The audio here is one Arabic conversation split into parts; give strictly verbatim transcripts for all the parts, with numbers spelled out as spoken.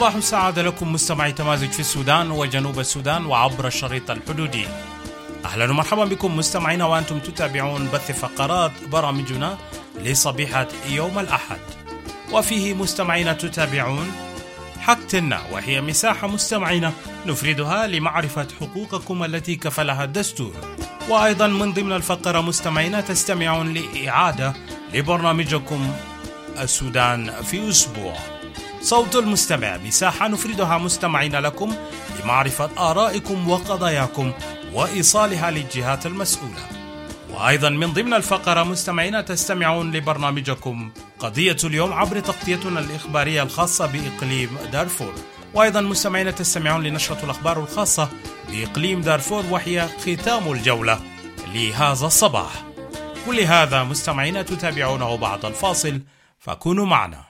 صباح السعادة لكم مستمعي تمازج في السودان وجنوب السودان وعبر الشريط الحدودي. أهلا ومرحبا بكم مستمعينا وأنتم تتابعون بث فقرات برامجنا لصبيحة يوم الأحد، وفيه مستمعينا تتابعون حقتنا، وهي مساحة مستمعينا نفردها لمعرفة حقوقكم التي كفلها الدستور. وأيضا من ضمن الفقرة مستمعينا تستمعون لإعادة لبرنامجكم السودان في أسبوع. صوت المستمع، مساحة نفردها مستمعين لكم لمعرفة آرائكم وقضاياكم وإيصالها للجهات المسؤولة. وأيضا من ضمن الفقرة مستمعين تستمعون لبرنامجكم قضية اليوم عبر تغطيتنا الإخبارية الخاصة بإقليم دارفور. وأيضا مستمعين تستمعون لنشرة الأخبار الخاصة بإقليم دارفور، وهي ختام الجولة لهذا الصباح. كل هذا مستمعين تتابعونه بعد الفاصل، فكونوا معنا.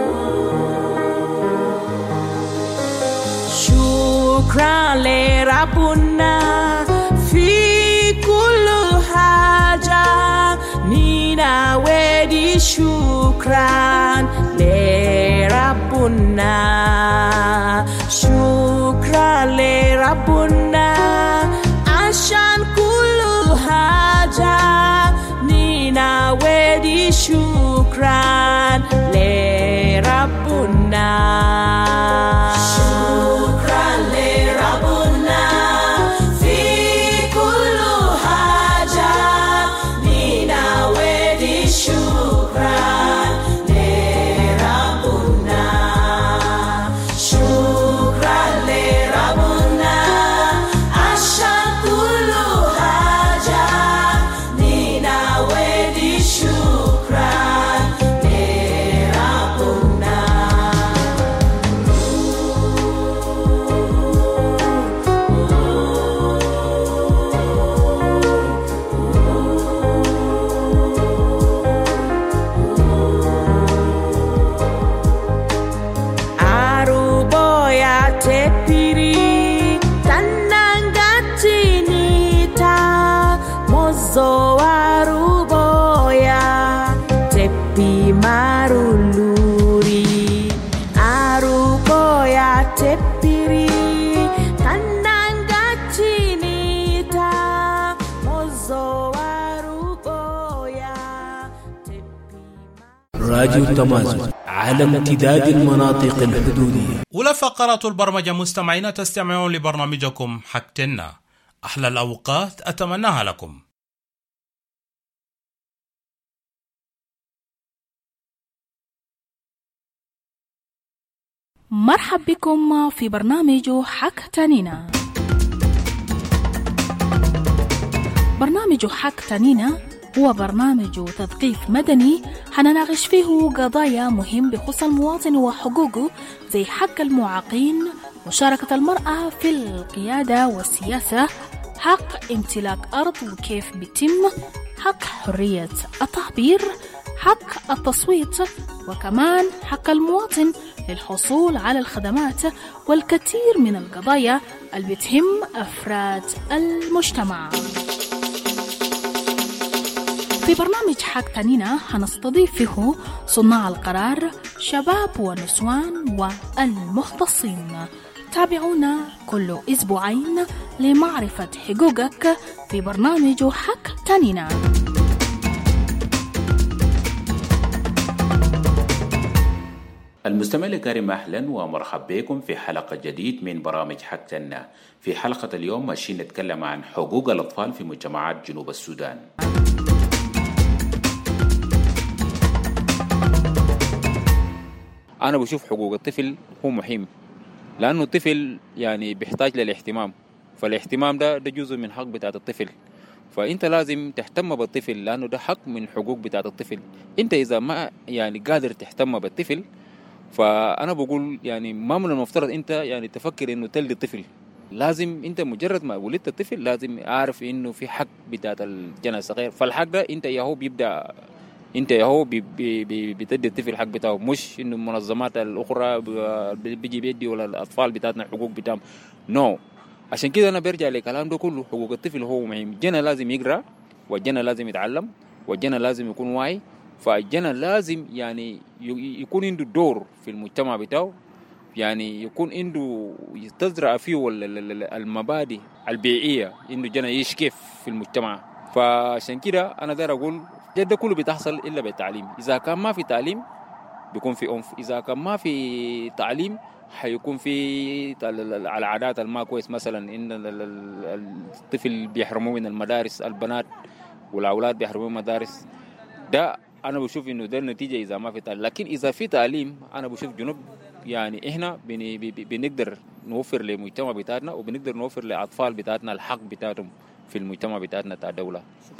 شكرا لربنا في كل حاجة، نينا ودي شكرا لربنا، شكرا لربنا عشان كل حاجة، نينا ودي شكرا لربنا. راديو التمازج على امتداد المناطق الحدودية. أولى فقرات البرمجة مستمعين تستمعون لبرنامجكم حقتنا. أحلى الأوقات أتمناها لكم. مرحب بكم في برنامج حقتنا. برنامج حقتنا هو برنامج تثقيف مدني حنناقش فيه قضايا مهم بخصوص المواطن وحقوقه، زي حق المعاقين، مشاركة المرأة في القيادة والسياسة، حق امتلاك أرض وكيف بيتم، حق حرية التعبير، حق التصويت، وكمان حق المواطن للحصول على الخدمات، والكثير من القضايا اللي بتهم أفراد المجتمع. في برنامج حقتنا هنستضيف فيه صناع القرار، شباب ونسوان والمختصين. تابعونا كل أسبوعين لمعرفة حقوقك في برنامج حقتنا. المستمع الكريم، أهلا ومرحبا بكم في حلقة جديد من برامج حقتنا. في حلقة اليوم ماشيين نتكلم عن حقوق الأطفال في مجتمعات جنوب السودان. أنا بشوف حقوق الطفل هو مهم، لأنه الطفل يعني بيحتاج للاهتمام، فالاهتمام ده ده جزء من حق بتاعة الطفل، فأنت لازم تهتم بالطفل لأنه ده حق من حقوق بتاعة الطفل. أنت إذا ما يعني قادر تهتم بالطفل، فأنا بقول يعني ما من المفترض أنت يعني تفكر إنه تلد الطفل. لازم أنت مجرد ما ولدت الطفل لازم أعرف إنه في حق بتاعة الجنة الصغير، فالحق ده أنت ياهو بيبدأ انت ياهو بتدي الطفل حق بتاعه، مش انه المنظمات الاخرى بيجي بيدي ولا الاطفال بتاعتنا حقوق بتاعهم. نو no. عشان كده انا برجع لكلام ده كله. حقوق الطفل هو مهم. الجنة لازم يقرا، والجنة لازم يتعلم، والجنة لازم يكون واعي، فالجنة لازم يعني يكون عنده دور في المجتمع بتاعه. يعني يكون عنده تزرع فيه المبادئ البيئية، إنه جنا يعيش كيف في المجتمع. فعشان كده أنا داير أقول جد كله بتحصل إلا بالتعليم. إذا كان ما في تعليم بيكون في عنف، إذا كان ما في تعليم حيكون في العادات الما كويس، مثلا إن الطفل بيحرموه من المدارس، البنات والأولاد بيحرموه من المدارس. ده أنا بشوف إنه ده النتيجة إذا ما في تعليم. لكن إذا في تعليم أنا بشوف جنوب يعني إحنا بنقدر نوفر للمجتمع بتاعنا، وبنقدر نوفر لأطفال بتاعتنا الحق بتاعتهم في المجتمع بتاعتنا بتاع الدولة.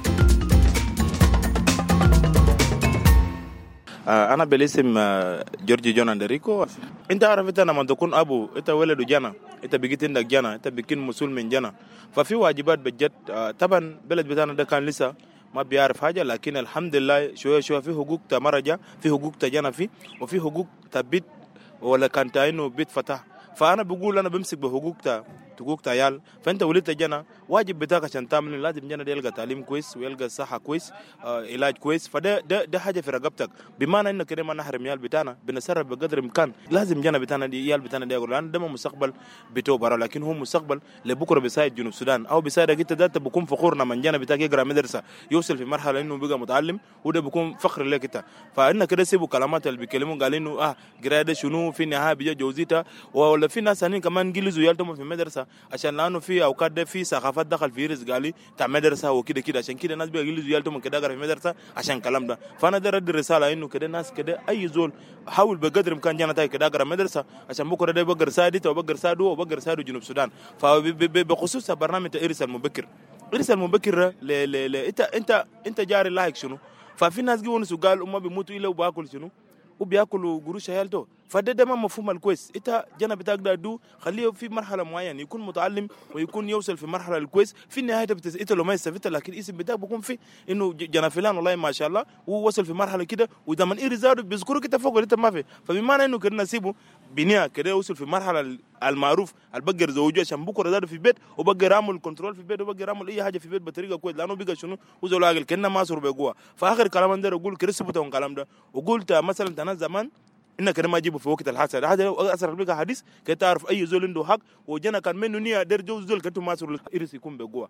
أنا بالاسم جورجي جون أندريكو. أنت عارف أنت لما تكون أبو أنت ولد جنا، أنت بقيت عندك جنا، أنت بكين مسؤول من جنا، ففي واجبات بجد. طبعا بلد بتاعنا ده كان لسه ما بيعرف حاجة، لكن الحمد لله شوية شوية في حقوق تمرجة، في حقوق تجنا فيه، وفي حقوق تبيت ولا كان تاينو بيت فتح. فأنا بقول أنا بمسك بحقوق تا حقوق تيال. فأنت ولدت جنا واجب بتاعك عشان تعمل لازم جنا يلقى تعليم كويس ويلقى صحة كويس، آه علاج كويس. فده ده ده حاجة في رقبتك، بمعنى إنه كده ما نحرم يال بتاعنا، بنسرب بقدر الإمكان. لازم جنا بتاعنا دي يال بتاعنا دي، أقول لأن ده مستقبل بتوع برا، لكن هو مستقبل لبكرة بيساعد جنوب السودان أو بيساعدك أنت. ده بكون فخورنا من جنا بتاعك يقرأ مدرسة يوصل في مرحلة إنه بقى متعلم، وده بكون فخر لك أنت. فإنك كده سيبوا كلامات اللي بيكلموا قال إنه آه قراءة شنو في النهاية بيجي جوزيتها، ولا في ناس ثانيين كمان جلسوا يالتهم في مدرسة عشان لأنه في أوقات ده في ثقافات دخل في رزق قالي تاع مدرسة وكده كده، عشان كده الناس بيجلسوا يالتهم كده في مدرسة عشان كلام ده. فأنا ده رد الرسالة إنه كده الناس كده أي زول حاول بقدر الإمكان جانا تاي كده أقرأ مدرسة عشان بكرة ده بقدر سادته وبقدر ساده وبقدر ساده جنوب السودان. فبخصوص برنامج إرسال مبكر، إرسال مبكر ل ل ل أنت أنت أنت جاري لايك شنو؟ ففي ناس جوا نسوا قال أمه بيموتوا إلا وباكل شنو؟ وبياكلوا قروش عيالته. فده ده ما مفهوم الكويس. انت جنا بتقدر دو خليه في مرحله معينه يكون متعلم ويكون يوصل في مرحله الكويس، في النهايه بتس... انت لو ما استفدت لكن اسم بتاعك بيكون في انه جنا فلان والله ما شاء الله ووصل في مرحله كده، واذا من ارزاده بيذكرك انت فوق انت ما في. فبمعنى انه كده نسيبه بنيه كده يوصل في مرحله المعروف البقر زوجه عشان بكره زاد في البيت وبقر يعمل كنترول في البيت وبقر يعمل اي حاجه في البيت بطريقه كويس، لانه بقى شنو وزول عاقل كنا ما صار بجوا. فاخر كلام ده اقول كرسبته الكلام ده، وقلت مثلا انا زمان انك ما اجيبه في وقت الحادثه ده، هذا اثر بقى حديث كي تعرف اي زول عنده حق وجنا كان منه نيه در جو زول كنتو ما صار الارث يكون بجوا.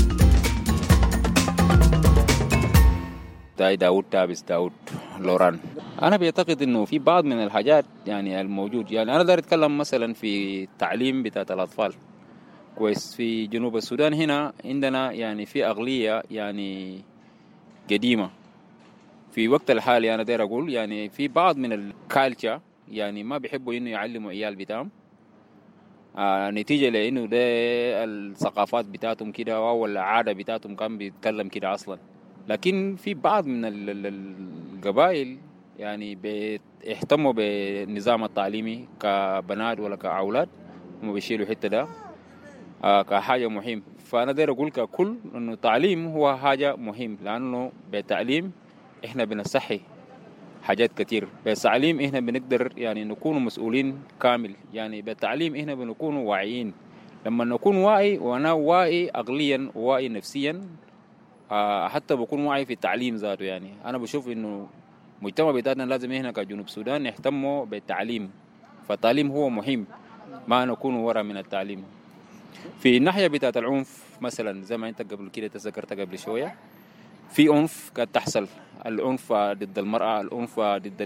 تاي داود تابس داود لوران. انا بعتقد انه في بعض من الحاجات يعني الموجود، يعني انا داير اتكلم مثلا في التعليم بتاع الاطفال كويس. في جنوب السودان هنا عندنا يعني في اغليه يعني قديمه في وقت الحالي. انا داير اقول يعني في بعض من الكالتشر يعني ما بيحبوا انه يعلموا عيال بتاعهم، آه نتيجه لانه ده الثقافات بتاعتهم كده او العاده بتاعتهم كان بيتكلم كده اصلا. لكن في بعض من القبائل يعني بيهتموا بالنظام التعليمي كبنات ولا كأولاد، هم بيشيلوا حته ده آه كحاجه مهم. فانا داير اقول ككل انه التعليم هو حاجه مهم، لانه بالتعليم احنا بنصحي حاجات كتير. بالتعليم احنا بنقدر يعني نكون مسؤولين كامل، يعني بالتعليم احنا بنكون واعيين. لما نكون واعي وانا واعي عقليا وواعي نفسيا آه حتى بكون واعي في التعليم ذاته. يعني انا بشوف انه المجتمع بتاعنا لازم احنا كجنوب السودان نهتموا بالتعليم، فالتعليم هو مهم، ما نكون ورا من التعليم. في الناحيه بتاعت العنف مثلا زي ما انت قبل كده تذكرت قبل شويه، في عنف قد تحصل، العنف ضد المرأة، العنف ضد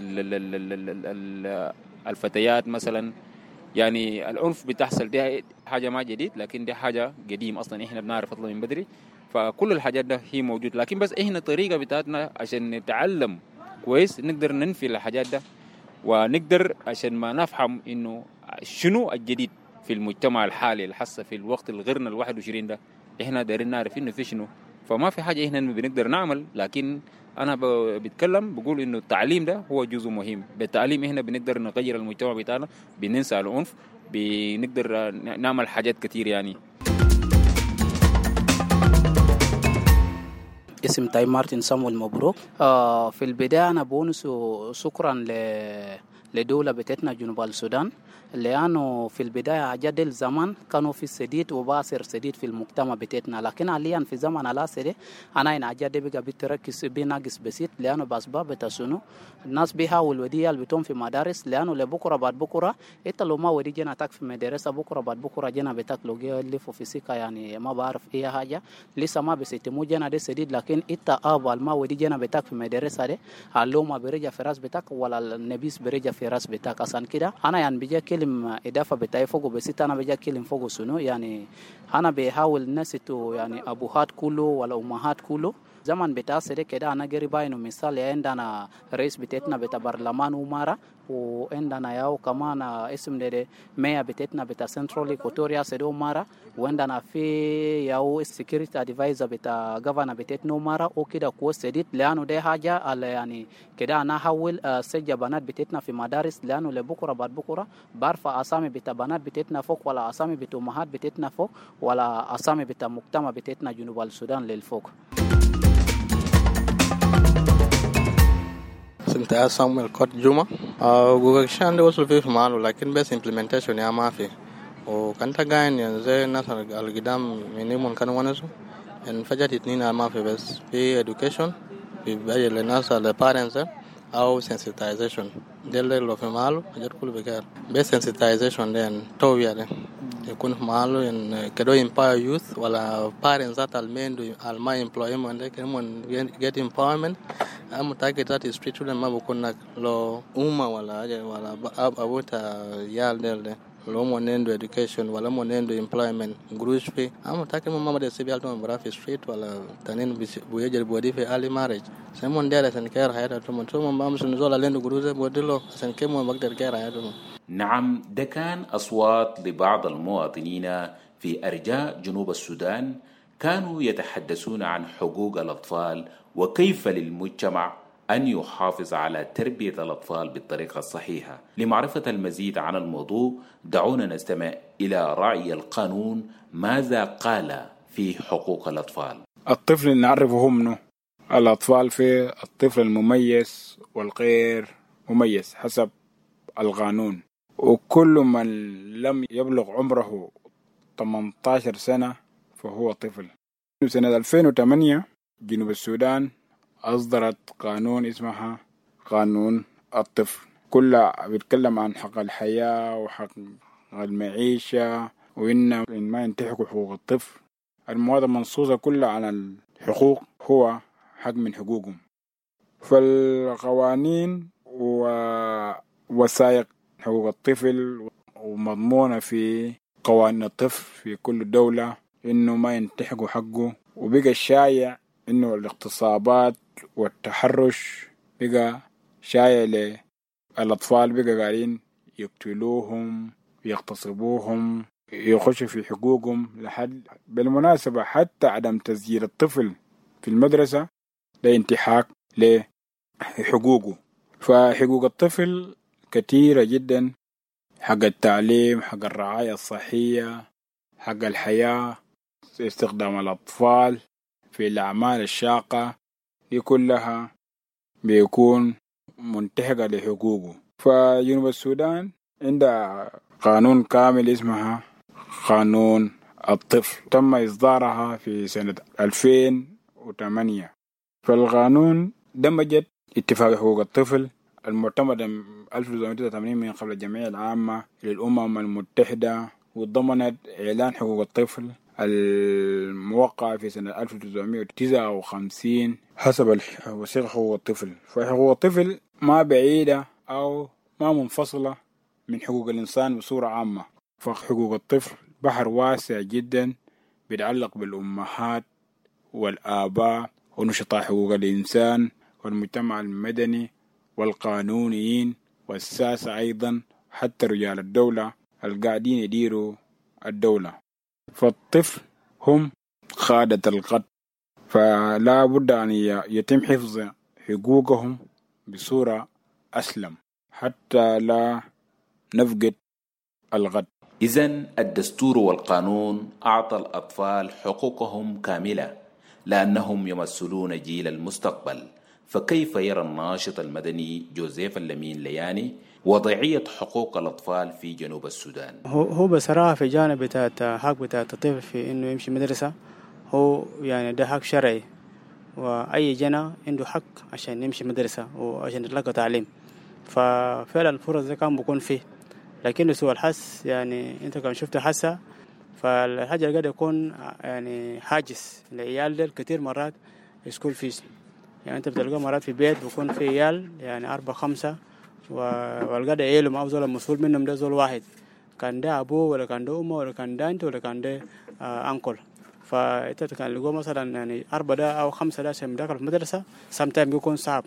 الفتيات مثلا. يعني العنف بتحصل دي حاجة ما جديد، لكن دي حاجة قديم أصلا إحنا بنعرف أطلع من بدري. فكل الحاجات ده هي موجود، لكن بس إحنا الطريقة بتاعتنا عشان نتعلم كويس نقدر ننفي الحاجات ده، ونقدر عشان ما نفهم إنه شنو الجديد في المجتمع الحالي الحسة في الوقت الغرنا الواحد وعشرين ده. إحنا دايرين نعرف إنه في شنو، فما في حاجة إحنا بنقدر نعمل. لكن أنا بتكلم بقول إنه التعليم ده هو جزء مهم. بالتعليم إحنا بنقدر نغير المجتمع بتاعنا، بننسى العنف، بنقدر نعمل حاجات كتير. يعني اسم تاي مارتن سامويل مبروك. آه في البداية أنا بونس شكرا لدولة بتاعتنا جنوب السودان، لأنه في البداية جدل زمان كانوا في سديد وباصر سديد في المجتمع بتاعتنا، لكن حاليا في زمن العصر أنا إن أجد بقى بتركز بناقص بسيط، لأنه بأسباب بتسنو الناس بيحاول ودي البتون في مدارس، لأنه لبكرة بعد بكرة إنت لو ما ودي جنا تاك في مدرسة بكرة بعد بكرة جنا بتاك لو جا لفوا في سكة يعني ما بعرف إيه حاجة لسه ما بيستمو جنا ده سديد، لكن إنت أبال ما ودي جنا بتاك في مدرسة ده اللو ما برجع في راس بتاك ولا النبيس برجع في راس بتاك. أصلا كده أنا يعني بيجي كلم إضافة بتاعي فوق بسيط، أنا بيجي كلم فوق سنو يعني أنا بيحاول الناس تو يعني أبوهات كله ولا أمهات كله زمان بتاعسر كده. أنا قريبا إنه مثال عندنا رئيس بتاعتنا بتاع برلمان ومارا، وعندنا ياو كمان اسم ده ميا بتاعتنا بتاع سنترال إيكوتوريا سيدو مارا، وعندنا في ياو سيكوريتي أدفايزر بتاع غفانا بتاعتنا مارا وكده كويس سديد، لأنه ده حاجة على يعني كده أنا حاول سجل بنات بتاعتنا في مدارس، لأنه لبكرة بعد بكرة برفع أسامي بتاع بنات بتاعتنا فوق ولا أسامي بتاع أمهات بتاعتنا فوق ولا أسامي بتاع مجتمع بتاعتنا جنوب السودان للفوق. سنتها سامويل كوت جوما جوجل شان ده وصل فيه ماله، لكن بس implementation يا ما في، وكان تجاين يعني زي الناس القدام منهم كانوا ونسوا إن فجأة اتنين ما في، بس في education في باقي الناس ال parents أو sensitization ده اللي لو في ماله أجر كله بكار، بس sensitization ده توي ده يكون في ماله إن كده empower youth ولا parents ذات المين الما employment ده كمان get empowerment. أنا متأكد ذات street children ما بكون لو أمة ولا أجا ولا أب أبوتا يال ده لو مو نندو education ولا مو نندو employment جروش في، أنا متأكد ما ما ده سبيال توم برا في street ولا تانين بيجي بودي في early marriage سمون ده عشان كير حياته توم توم ما مش نزول لندو جروزه بوديلو عشان كم ما بقدر كير حياته. نعم، ده كان أصوات لبعض المواطنين في أرجاء جنوب السودان كانوا يتحدثون عن حقوق الأطفال وكيف للمجتمع أن يحافظ على تربية الأطفال بالطريقة الصحيحة. لمعرفة المزيد عن الموضوع دعونا نستمع إلى راعي القانون ماذا قال في حقوق الأطفال. الطفل نعرفه منه الأطفال في الطفل المميز والغير مميز حسب القانون، وكل من لم يبلغ عمره ثمانية عشر سنة فهو طفل. سنة ألفين وثمانية جنوب السودان أصدرت قانون اسمها قانون الطفل، كلها بيتكلم عن حق الحياة وحق المعيشة وإن ما ينتهك حقوق الطفل. المواد المنصوصة كلها على الحقوق هو حق من حقوقهم. فالقوانين ووثائق حقوق الطفل ومضمونة في قوانين الطفل في كل دولة إنه ما ينتهكوا حقه، وبقى الشائع إنه الاغتصابات والتحرش بقى شائع للأطفال، بقى قاعدين يقتلوهم يغتصبوهم يخشوا في حقوقهم لحد. بالمناسبة حتى عدم تسجيل الطفل في المدرسة ده انتهاك لحقوقه. فحقوق الطفل كثيرة جدا، حق التعليم، حق الرعاية الصحية، حق الحياة، استخدام الأطفال في الأعمال الشاقة، دي كلها بيكون منتهكة لحقوقه. فجنوب السودان عندها قانون كامل اسمها قانون الطفل، تم إصدارها في سنة ألفين وثمانية. فالقانون دمجت اتفاق حقوق الطفل المعتمد ألف وتسعمائة وتسعة وثمانين من قبل الجمعية العامة للأمم المتحدة، وضمنت إعلان حقوق الطفل الموقع في سنة ألف وتسعمائة وتسعة وخمسين حسب وثيقة حقوق الطفل. فحقوق الطفل ما بعيدة أو ما منفصلة من حقوق الإنسان بصورة عامة. فحقوق الطفل بحر واسع جدا بيتعلق بالأمهات والآباء ونشطاء حقوق الإنسان والمجتمع المدني والقانونيين والساسة أيضا، حتى رجال الدولة القاعدين يديروا الدولة. فالطفل هم قادة الغد، فلا بد أن يتم حفظ حقوقهم بصورة أسلم حتى لا نفقد الغد. إذن الدستور والقانون أعطى الأطفال حقوقهم كاملة لأنهم يمثلون جيل المستقبل. فكيف يرى الناشط المدني جوزيف اللمين لياني وضعية حقوق الأطفال في جنوب السودان. هو هو بصراحة في جانب بتاع حق بتاع الطفل في إنه يمشي مدرسة، هو يعني ده حق شرعي، وأي جنة عنده حق عشان يمشي مدرسة وعشان يتلقى تعليم. ففعلا الفرص ده كان بيكون فيه، لكن سوى الحس يعني أنت كان شفت حسة، فالحاجة قد يكون يعني حاجز لعيال ديل كتير مرات سكول فيس. يعني أنت بتلقى مرات في بيت بيكون في عيال يعني أربعة خمسة، والقادة عيلهم أو زول المسؤول منهم ده زول واحد، كان ده أبوه ولا كان ده أمه ولا كان ده أنت ولا كان ده آه أنكل. فأنت كان لقوا مثلا يعني أربعة ده أو خمسة ده عشان داخل في المدرسة sometimes بيكون صعب.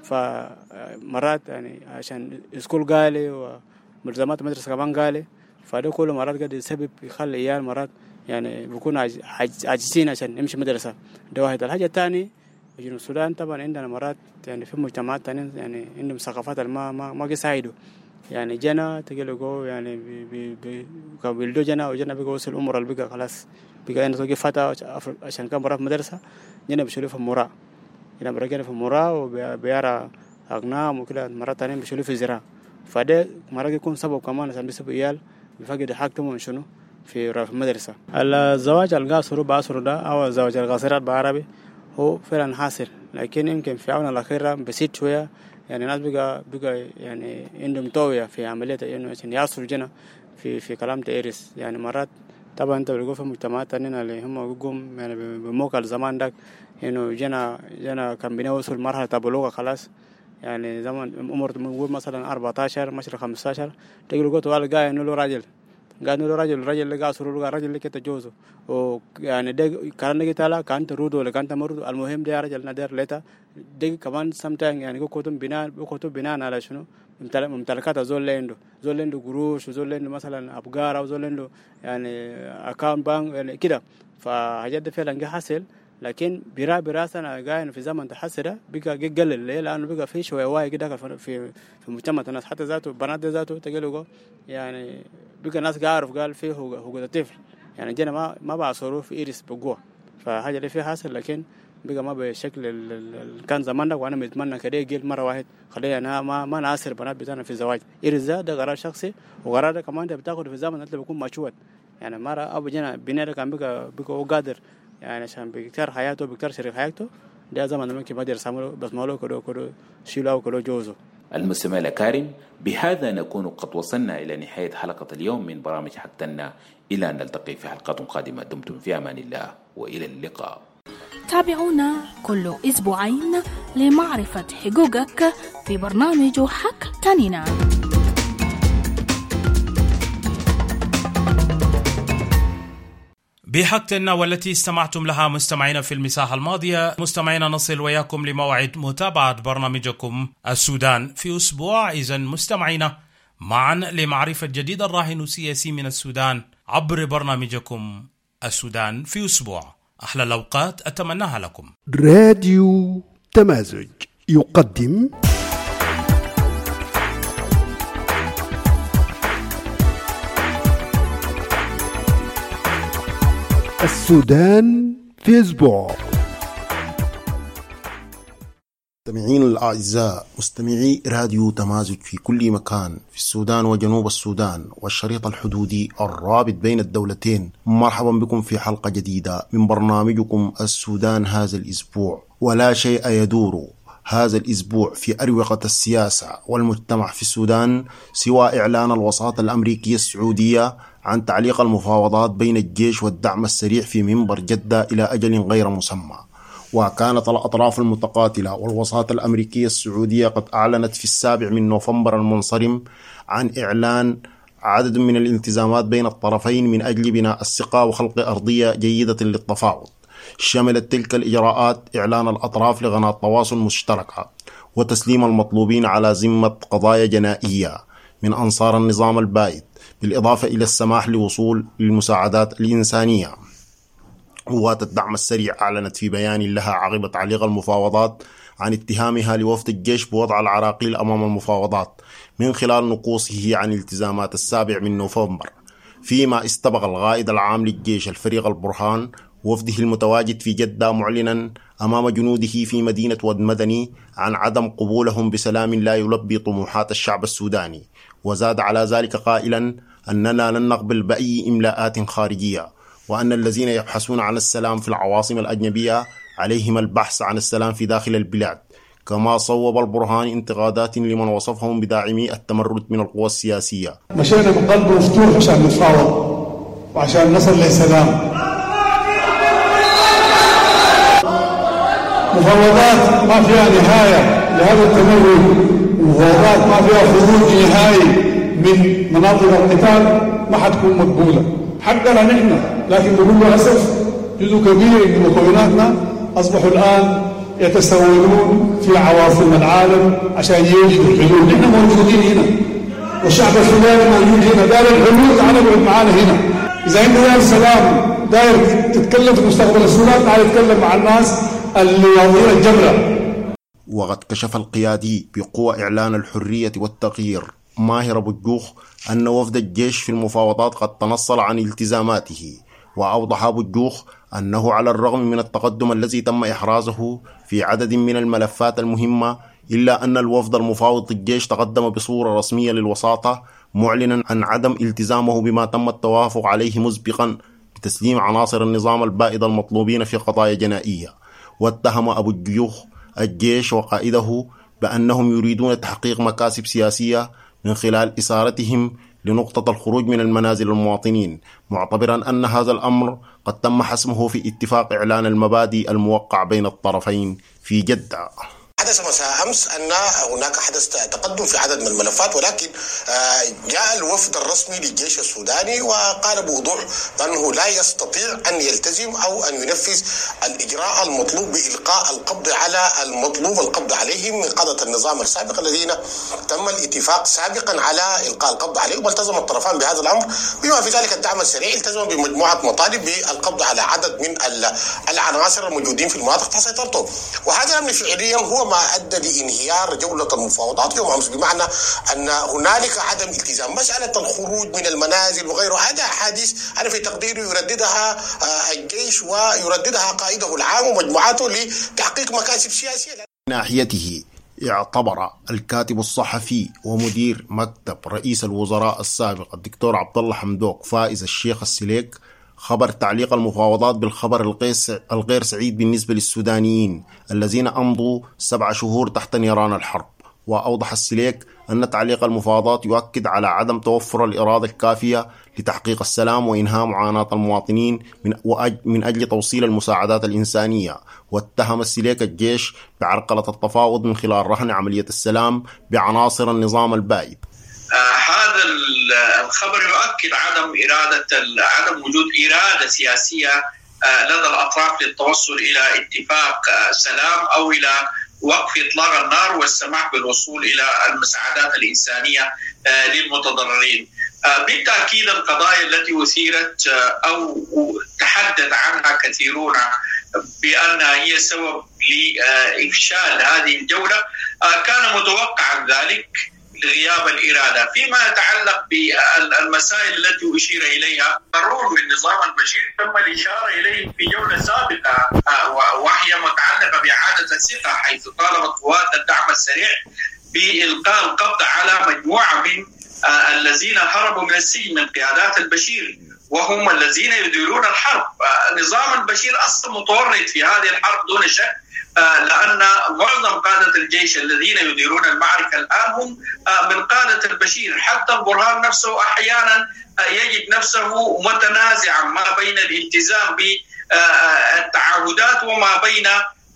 فمرات يعني عشان سكول غالي وملزمات المدرسة كمان غالي، فده كله مرات قد يسبب يخلي عيال مرات يعني بيكون عاجزين عشان يمشي مدرسة. ده واحد. الحاجة الثانية في جنوب السودان طبعا عندنا مرات يعني في مجتمعات تانية يعني عندهم ثقافات ما ما ما يساعدوا. يعني جنا تقولوا يعني بي بي كبيلدو جنا وجنا بيجوا وصل الأمور اللي بيجا خلاص بيجا إنه تجي فتاة عشان كان مرات مدرسة جنا بيشيلوا في المراء، جنا برجعنا في المراء وبيارا أغنام وكذا. مرات تانية بيشيلوا في الزراعة، فده مرات يكون سبب كمان عشان بيسبب عيال بيفقد حقهم من شنو في المدرسة. الزواج القاصر بعصر ده أو الزواج القاصرات بعربي هو فعلا حاصل، لكن يمكن في عون الأخيرة بسيط شوية. يعني الناس بقى بقى يعني عندهم توية في عملية إنه عشان يعصروا جنا في في كلام تيرس. يعني مرات طبعا أنت بتقول في مجتمعات تانية اللي هم بيقوم يعني بموقع الزمان ده إنه جنا جنا كان بيوصل مرحلة بلوغة خلاص، يعني زمان عمر مثلا أربعة عشر مثلا خمسة عشر تقول قلت والله جاي إنه له راجل قالوا له راجل الراجل اللي قاصر له راجل اللي كده جوزه ويعني ده كان نجي تلا كان ترود ولا كان تمرد. المهم ده راجل نادر لتا ده كمان سمتين يعني كتب بناء كتب بناء على شنو ممتلكات زول عنده زول عنده قروش وزول عنده مثلا أبقار أو زول عنده يعني أكاونت بانك يعني كده. فحاجات ده فعلا جه حصل، لكن برا براسنا قاين في زمن تحسره بقى قلل ليه لأنه بقى في شوية واي كده في في مجتمع الناس حتى ذاته بنات ذاته تقولوا يعني بقى الناس قارف قال فيه هو هو الطفل يعني جينا ما ما بعصروه في إيرس بقوة. فحاجة اللي فيها حصل، لكن بقى ما بشكل ال كان زماننا. وأنا متمنى كده يجي مرة واحد خلينا أنا ما ما نعصر بنات بتاعنا في الزواج. إيرس ده ده قرار شخصي، وقرار ده كمان ده بتاخد في زمن أنت بيكون مشوت. يعني مرة أبو جينا بناء كان بقى بقى هو قادر يعني عشان بيكتر حياته بيكتر شريك حياته ده زمن ممكن ما يرسموا له بس ما له كده كده شيلوا كده جوزه. المستمع الكريم، بهذا نكون قد وصلنا إلى نهاية حلقة اليوم من برامج حقتنا. إلى أن نلتقي في حلقات قادمة، دمتم في أمان الله وإلى اللقاء. تابعونا كل أسبوعين لمعرفة حقوقك في برنامج حقتنا. بحقتنا والتي استمعتم لها مستمعين في المساحة الماضية. مستمعين نصل وياكم لموعد متابعة برنامجكم السودان في أسبوع. إذن مستمعين معا لمعرفة جديد الراهن السياسي من السودان عبر برنامجكم السودان في أسبوع. أحلى الأوقات أتمناها لكم. راديو تمازج يقدم السودان في أسبوع. مستمعين الأعزاء، مستمعي راديو تمازج في كل مكان في السودان وجنوب السودان والشريط الحدودي الرابط بين الدولتين، مرحبا بكم في حلقة جديدة من برنامجكم السودان هذا الأسبوع. ولا شيء يدور هذا الأسبوع في أروقة السياسة والمجتمع في السودان سوى إعلان الوساطة الأمريكية السعودية عن تعليق المفاوضات بين الجيش والدعم السريع في منبر جدة إلى أجل غير مسمى. وكانت الأطراف المتقاتلة والوساطة الأمريكية السعودية قد أعلنت في السابع من نوفمبر المنصرم عن إعلان عدد من الالتزامات بين الطرفين من أجل بناء الثقة وخلق أرضية جيدة للتفاوض. شملت تلك الإجراءات إعلان الأطراف لقناة تواصل مشتركة وتسليم المطلوبين على ذمة قضايا جنائية من أنصار النظام البائد، بالإضافة إلى السماح لوصول المساعدات الإنسانية. قوات الدعم السريع أعلنت في بيان لها عقب تعليق المفاوضات عن اتهامها لوفد الجيش بوضع العراقيل أمام المفاوضات من خلال نقوصه عن التزامات السابع من نوفمبر، فيما استبق القائد العام للجيش الفريق البرهان وفده المتواجد في جدة معلنا أمام جنوده في مدينة ود مدني عن عدم قبولهم بسلام لا يلبي طموحات الشعب السوداني، وزاد على ذلك قائلا أننا لن نقبل بأي إملاءات خارجية، وأن الذين يبحثون عن السلام في العواصم الأجنبية عليهم البحث عن السلام في داخل البلاد. كما صوب البرهان انتقادات لمن وصفهم بداعمي التمرد من القوى السياسية. مشينا بقلب مفتوح عشان نتفاوض وعشان نصل لسلام. مفاوضات ما فيها نهاية لهذا التمرد، مفاوضات ما فيها خروج نهائي من مناطق القتال ما حتكون مقبولة حقنا نحن. لكن بكل أسف جزء كبير من مكوناتنا أصبحوا الآن يتسولون في عواصم العالم عشان يوجدوا الحلول. نحن موجودين هنا والشعب السوداني موجود هنا، داير الحلول تعال اقعد معانا هنا. إذا أنت داير سلام، داير تتكلم في مستقبل السودان، تعال نتكلم مع الناس اللي واضعين الجمرة. وقد كشف القيادي بقوى إعلان الحرية والتغيير ماهر أبو الجوخ أن وفد الجيش في المفاوضات قد تنصل عن التزاماته. وأوضح أبو الجوخ أنه على الرغم من التقدم الذي تم إحرازه في عدد من الملفات المهمة، إلا أن الوفد المفاوض الجيش تقدم بصورة رسمية للوساطة معلنا عن عدم التزامه بما تم التوافق عليه مسبقا بتسليم عناصر النظام البائد المطلوبين في قضايا جنائية. واتهم أبو الجوخ الجيش وقائده بأنهم يريدون تحقيق مكاسب سياسية من خلال إثارتهم لنقطة الخروج من المنازل المواطنين، معتبرا أن هذا الأمر قد تم حسمه في اتفاق إعلان المبادئ الموقع بين الطرفين في جدة. حدث مساء أمس أن هناك حدث تقدم في عدد من الملفات، ولكن جاء الوفد الرسمي للجيش السوداني وقال بوضوح أنه لا يستطيع أن يلتزم أو أن ينفذ الإجراء المطلوب بإلقاء القبض على المطلوب القبض عليهم من قادة النظام السابق الذين تم الاتفاق سابقا على إلقاء القبض عليهم، والتزم الطرفان بهذا الأمر. بما في ذلك الدعم السريع التزم بمجموعة مطالب بالقبض على عدد من العناصر الموجودين في المناطق تحت سيطرته، وهذا الأمر فعليا هو ما أدى لإنهيار جولة المفاوضات يوم أمس، بمعنى أن هنالك عدم التزام. مسألة الخروج من المنازل وغيره هذا حادث أنا في تقديري يرددها الجيش ويرددها قائده العام ومجموعاته لتحقيق مكاسب سياسية. من ناحيته اعتبر الكاتب الصحفي ومدير مكتب رئيس الوزراء السابق الدكتور عبد الله حمدوك فائز الشيخ السليك خبر تعليق المفاوضات بالخبر الغير سعيد بالنسبة للسودانيين الذين أمضوا سبع شهور تحت نيران الحرب. وأوضح السليك أن تعليق المفاوضات يؤكد على عدم توفر الإرادة الكافية لتحقيق السلام وإنهاء معاناة المواطنين من أجل توصيل المساعدات الإنسانية. واتهم السليك الجيش بعرقلة التفاوض من خلال رهن عملية السلام بعناصر النظام البائد. آه هذا الخبر يؤكد عدم إرادة عدم وجود إرادة سياسية آه لدى الأطراف للتوصل إلى اتفاق آه سلام أو إلى وقف إطلاق النار والسماح بالوصول إلى المساعدات الإنسانية آه للمتضررين. آه بالتأكيد القضايا التي أثيرت آه أو تحدث عنها كثيرون بأنها هي سبب لإفشال هذه الجولة آه كان متوقعا ذلك لغياب الإرادة. فيما يتعلق بالمسائل التي أشير إليها، ضرور من نظام البشير تم الإشارة إليه في جولة سابقة وهي متعلقة بإعادة الثقة، حيث طالبت قوات الدعم السريع بإلقاء القبض على مجموعة من الذين هربوا من السجن من قيادات البشير وهم الذين يديرون الحرب. نظام البشير أصلا متورط في هذه الحرب دون شك، لأن معظم قادة الجيش الذين يديرون المعركة الآن هم من قادة البشير. حتى البرهان نفسه أحيانا يجد نفسه متنازعا ما بين الالتزام بالتعهدات وما بين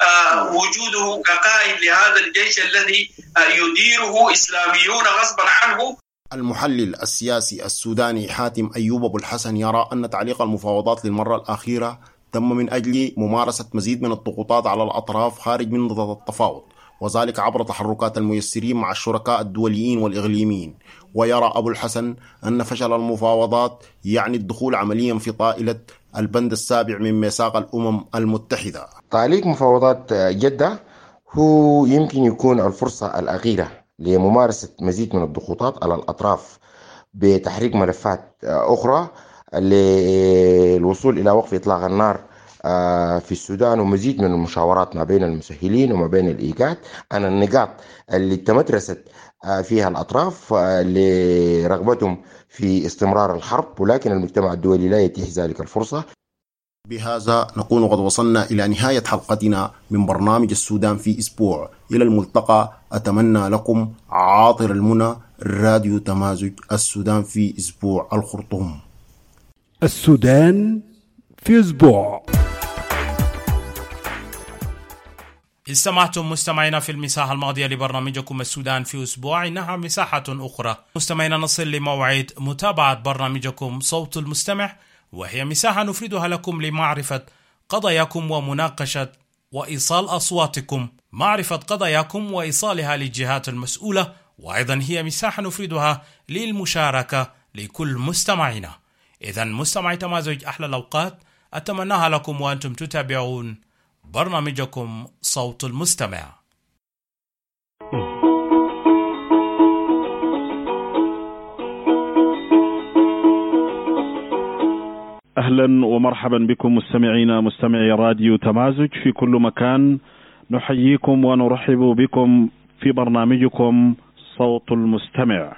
وجوده كقائد لهذا الجيش الذي يديره إسلاميون غصبا عنه. المحلل السياسي السوداني حاتم أيوب أبو الحسن يرى أن تعليق المفاوضات للمرة الأخيرة تم من أجل ممارسة مزيد من الضغوطات على الأطراف خارج من نطاق التفاوض، وذلك عبر تحركات الميسرين مع الشركاء الدوليين والإقليميين. ويرى أبو الحسن أن فشل المفاوضات يعني الدخول عمليا في طائلة البند السابع من ميثاق الأمم المتحدة. تعليق مفاوضات جدة هو يمكن يكون الفرصة الأخيرة لممارسة مزيد من الضغوطات على الأطراف بتحريك ملفات أخرى للوصول إلى وقف إطلاق النار في السودان ومزيد من المشاورات ما بين المسهلين وما بين الإيجاد عن النقاط اللي تمترست فيها الأطراف لرغبتهم في استمرار الحرب، ولكن المجتمع الدولي لا يتيح ذلك الفرصة. بهذا نكون قد وصلنا إلى نهاية حلقتنا من برنامج السودان في أسبوع. إلى الملتقى، أتمنى لكم عاطر المنى. راديو تمازج، السودان في أسبوع، الخرطوم. السودان في أسبوع. استمعتم مستمعينا في المساحة الماضية لبرنامجكم السودان في أسبوع. إنها مساحة أخرى. مستمعينا، نصل لموعد متابعة برنامجكم صوت المستمع، وهي مساحة نفردها لكم لمعرفة قضاياكم ومناقشة وإيصال أصواتكم، معرفة قضاياكم وإيصالها للجهات المسؤولة، وأيضا هي مساحة نفردها للمشاركة لكل مستمعينا. إذن مستمعي تمازج، أحلى الأوقات أتمناها لكم وأنتم تتابعون برنامجكم صوت المستمع. أهلا ومرحبا بكم مستمعينا مستمعي راديو تمازج في كل مكان. نحييكم ونرحب بكم في برنامجكم صوت المستمع.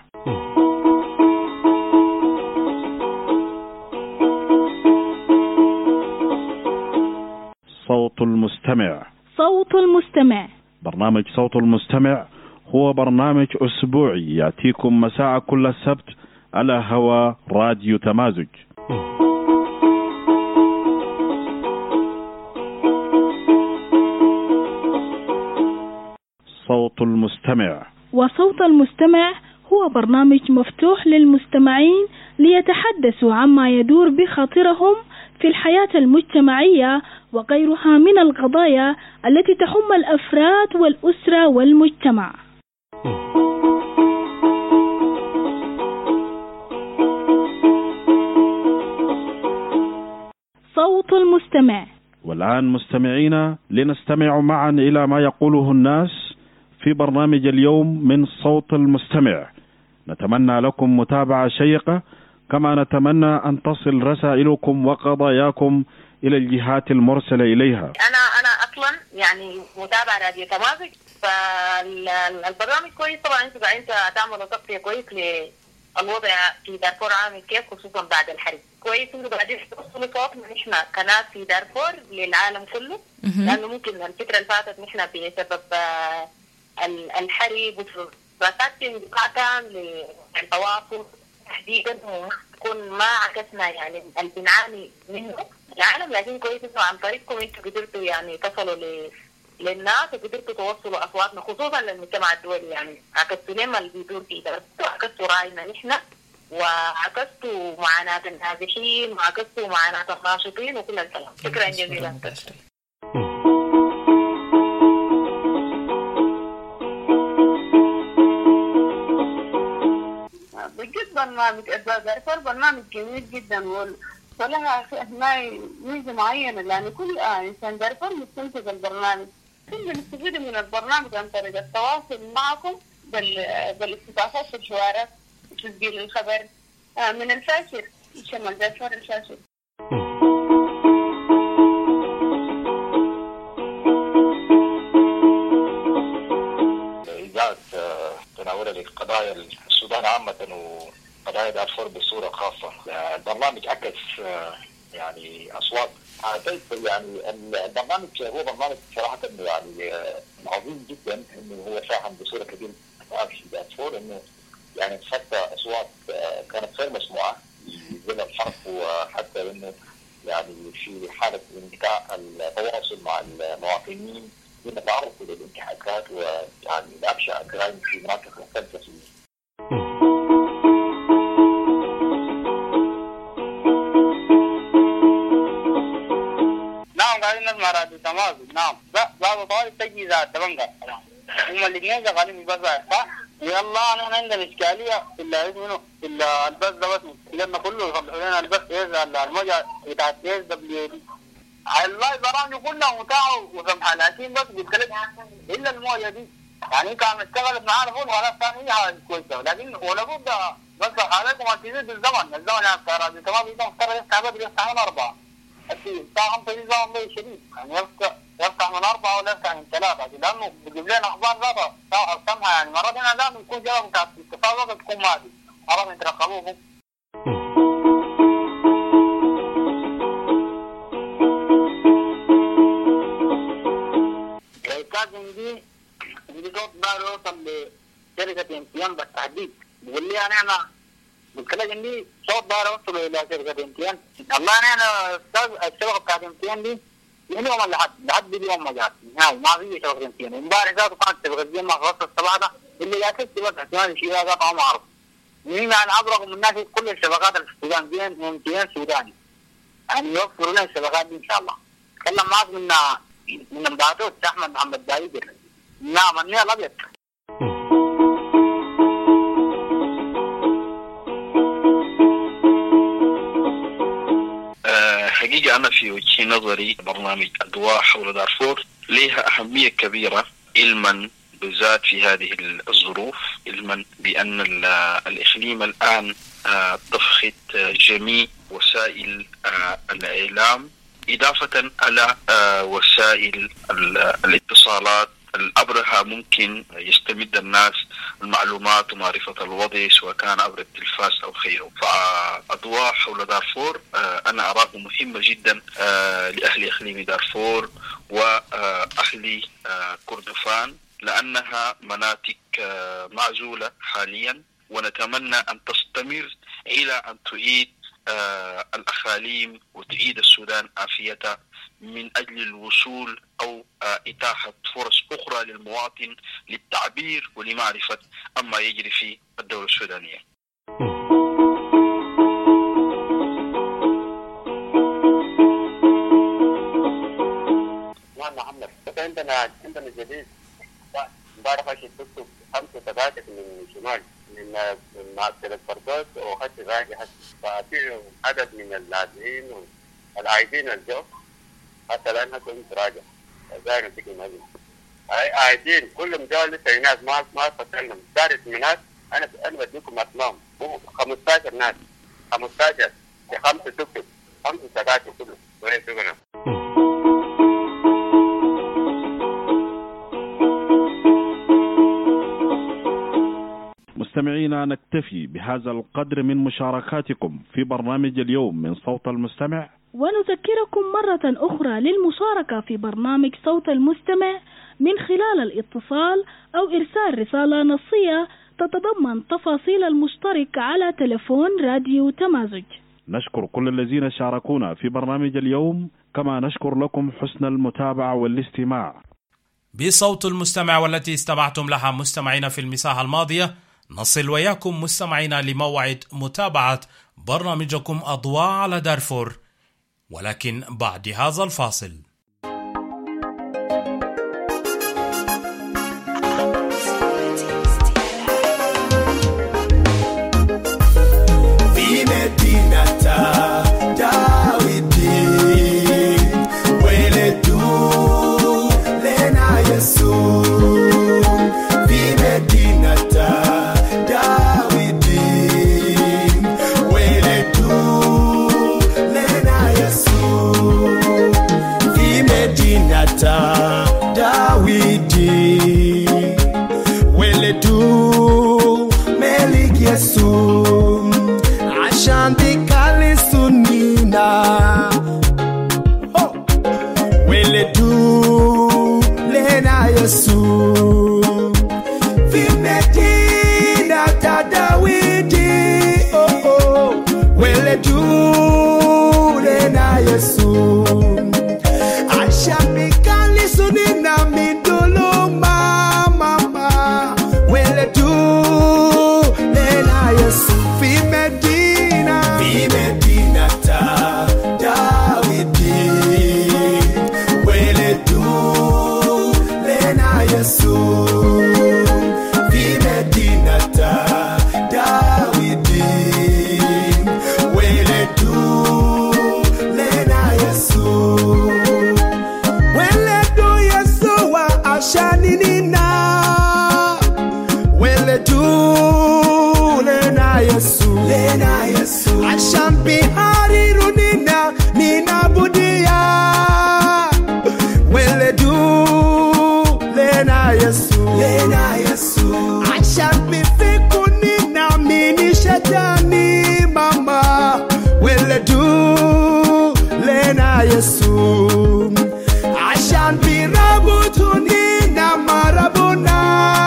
صوت المستمع. صوت المستمع. برنامج صوت المستمع هو برنامج أسبوعي يأتيكم مساء كل سبت على هوا راديو تمازج. صوت المستمع. وصوت المستمع هو برنامج مفتوح للمستمعين ليتحدثوا عما يدور بخاطرهم في الحياة المجتمعية وغيرها من القضايا التي تهم الأفراد والأسرة والمجتمع. صوت المستمع. والآن مستمعينا، لنستمع معا إلى ما يقوله الناس في برنامج اليوم من صوت المستمع. نتمنى لكم متابعة شيقة، كما نتمنى أن تصل رسائلكم وقضاياكم إلى الجهات المرسلة إليها. أنا أنا أصلا يعني متابعة راديو تمازج، فالبرنامج كويس طبعا. أنتوا قاعدين تعملوا تغطية كويس للوضع في دارفور عامل كيف، خصوصا بعد الحرب. كويس إنتوا قاعدين توصلوا صوتنا نحن قناة في دارفور للعالم كله، لأنه ممكن الفترة اللي فاتت نحن بسبب الحرب وفرصات انقطاع للتواصل تحديدا تكون ما عكسنا يعني اللي بنعاني منه العالم، لكن كويس انه عن طريقكم انتوا قدرتوا يعني تصلوا ل... للناس وقدرتوا توصلوا اصواتنا خصوصا للمجتمع الدولي. يعني عكستوا لما اللي بيدور في درستوا، عكستوا راينا نحن، وعكستوا معاناة النازحين، وعكستوا معاناة الناشطين وكل الكلام. شكرا جزيلا. بجد برنامج دارفور برنامج جميل جدا، ولها هاي ميزة معينة، لأن كل إنسان دارفور مستمتع بالبرنامج. كل نستفيد من البرنامج عن طريق التواصل معكم بالاستضافات في الحوارات وتسجيل الخبر من الفاشر شمال دارفور الفاشر. تناولا لقضايا السودان عامة وقضايا دارفور بصورة خاصة. البرنامج عكس يعني أصوات. أعتقد يعني البرنامج هو برنامج صراحة يعني عظيم جدا، إنه هو ساهم بصورة كبيرة في دارفور، إنه يعني تخطى أصوات كانت غير مسموعة في ظل الحرب، وحتى إنه يعني في حالة انقطاع التواصل مع المواطنين من تعرضوا للانتهاكات ويعني لأبشع الجرائم في مناطق مختلفة في نعم قاعدين نسمع راديو تمازج. نعم بعض طوائف تجهيزات تبنقى هم الاثنين شغالين في البث صح؟ يلا نحن عندنا إشكالية في منه في البث ده، بس لما كله يصلحوا لنا البث يزعل الموجة بتاعت اس دبليو دي. والله البرامج كلها متاحة وسمحة، لكن بس بيتكلم إلا الموجة دي. يعني كان اشتغلت معانا فوق ولا كان هي حاجة كويسة، لكن ولا بد بس عليكم أن تزيد الزمن الزمن يا أستاذ راديو تمام. إذا مختار يفتح بدري يفتحون أربعة أكيد طاقم في نظام بي شديد يعني يفتح يفتح من أربعة ولا يفتح من ثلاثة لأنه بيجيب لنا أخبار ذاتها سمها يعني مرات هنا لازم يكون جواب بتاع اتفاق وقت تكون ماضي مرات يترقبوه. كان عندي عندي صوت بار يوصل لشركة ام تي ان بالتحديد بيقول لي أنا أنا بتكلم عندي صوت بار يوصل إلى شركة ام تي ان والله أنا أنا الشبكة بتاعت ام تي ان دي من يوم لحد لحد اليوم ما جات نهائي ما في شبكة ام تي ان امبارح ذاته كانت شبكة دي ما خلصت الصباح ده اللي جات بس احتمال الشيء هذا ما أعرف مين يعني أبرق من الناس كل الشبكات اللي في السودان دي ام تي ان سوداني يعني يوفروا لنا الشبكات دي إن شاء الله. تكلم معك من من مبادرة أحمد محمد دايدر نعم النيل الأبيض. حقيقة أنا في وجهة نظري برنامج أضواء حول دارفور لها أهمية كبيرة علما بالذات في هذه الظروف علما بأن الإقليم الآن ضخت جميع وسائل الإعلام إضافة على وسائل الاتصالات الأبرها ممكن يستمد الناس المعلومات ومعرفة الوضع سواء كان عبر التلفاز أو خيره. فأضواء حول دارفور أنا أراه مهمة جدا لأهل إقليم دارفور وأهل كردفان لأنها مناطق معزولة حاليا ونتمنى أن تستمر إلى أن تعيد آه الأخاليم وتعيد السودان عافيتها من أجل الوصول أو آه إتاحة فرص أخرى للمواطن للتعبير ولمعرفة أما يجري في الدولة السودانية. نعم محمد عندنا عندنا جديد امبارح شفت خمسة تباتك من الشمال من معسكر الفردوس وخط راجع ففي عدد من اللاجئين والعايدين الجو حتى الآن هكذا راجع زي نتيجة المدينة عايدين كلهم جوا لسه ناس ما ما فتلنا دارس من ناس أنا أنا بديكم أسمائهم خمستاشر ناس خمستاشر في خمسة تكتب خمسة تباتك كلهم وين تقولنا. مستمعينا نكتفي بهذا القدر من مشاركاتكم في برنامج اليوم من صوت المستمع ونذكركم مرة أخرى للمشاركة في برنامج صوت المستمع من خلال الاتصال أو إرسال رسالة نصية تتضمن تفاصيل المشترك على تلفون راديو تمازج. نشكر كل الذين شاركونا في برنامج اليوم كما نشكر لكم حسن المتابعة والاستماع. بصوت المستمع والتي استمعتم لها مستمعين في المساحة الماضية نصل وياكم مستمعين لموعد متابعة برنامجكم أضواء على دارفور ولكن بعد هذا الفاصل. في مدينة داوود ولدوا لنا يسوع في مدينة داوود ولدوا لنا يسوع في مدينة داوود ولدوا ملك يسوع عشان بكالي سنينا ولدوا لنا يسوع في مدينة داوود ولدوا لنا يسوع عشان بكالي سنينا من دولو ماما ولدوا لنا يسوع في مدينة في مدينة داوود ولدوا لنا يسوع في مدينة داوود ولدوا لنا يسوع ولدوا يسوع عشان نينا ولدوا لنا يسوع لنا يسوع عشان بيحرروا نينا نينا بدي لنا يسوع لنا يسوع عشان بفكني نعميني شتاني ماما ولدوا لنا يسوع عشان بربطني نعم ربنا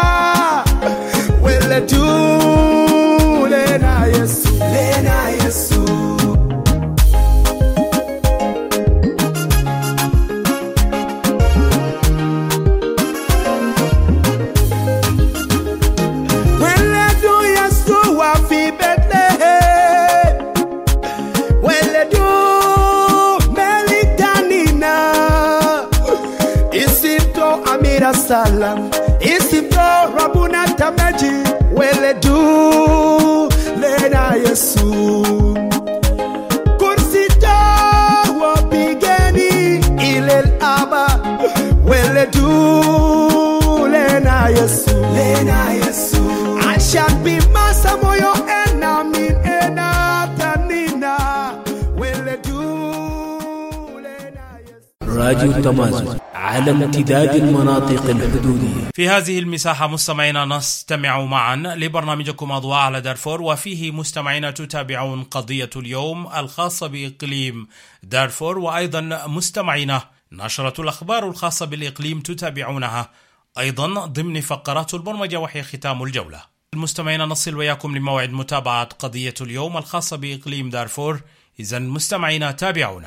ولدوا لنا يسوع لنا يسوع salam isibro rabuna tamaji weledu lena yesu kursita wa bigeni ilel aba weledu lena yesu lena yesu ashan bi masa moyo ena min ena tanina weledu lena yesu راديو تمازن على امتداد المناطق الحدودية. في هذه المساحة مستمعينا نستمع معا لبرنامجكم أضواء على دارفور، وفيه مستمعينا تتابعون قضية اليوم الخاصة بإقليم دارفور، وأيضا مستمعينا نشرة الأخبار الخاصة بالإقليم تتابعونها أيضا ضمن فقرات البرمجة وهي ختام الجولة. المستمعين نصل وياكم لموعد متابعة قضية اليوم الخاصة بإقليم دارفور، إذن مستمعينا تابعونا.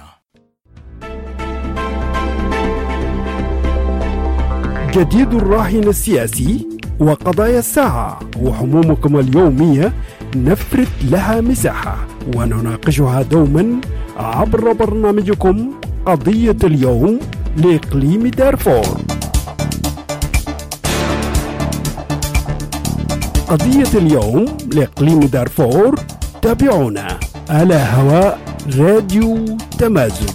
جديد الراهن السياسي وقضايا الساعة وهمومكم اليومية نفرد لها مساحة ونناقشها دوما عبر برنامجكم قضية اليوم لإقليم دارفور. قضية اليوم لإقليم دارفور تابعونا على هواء راديو تمازن،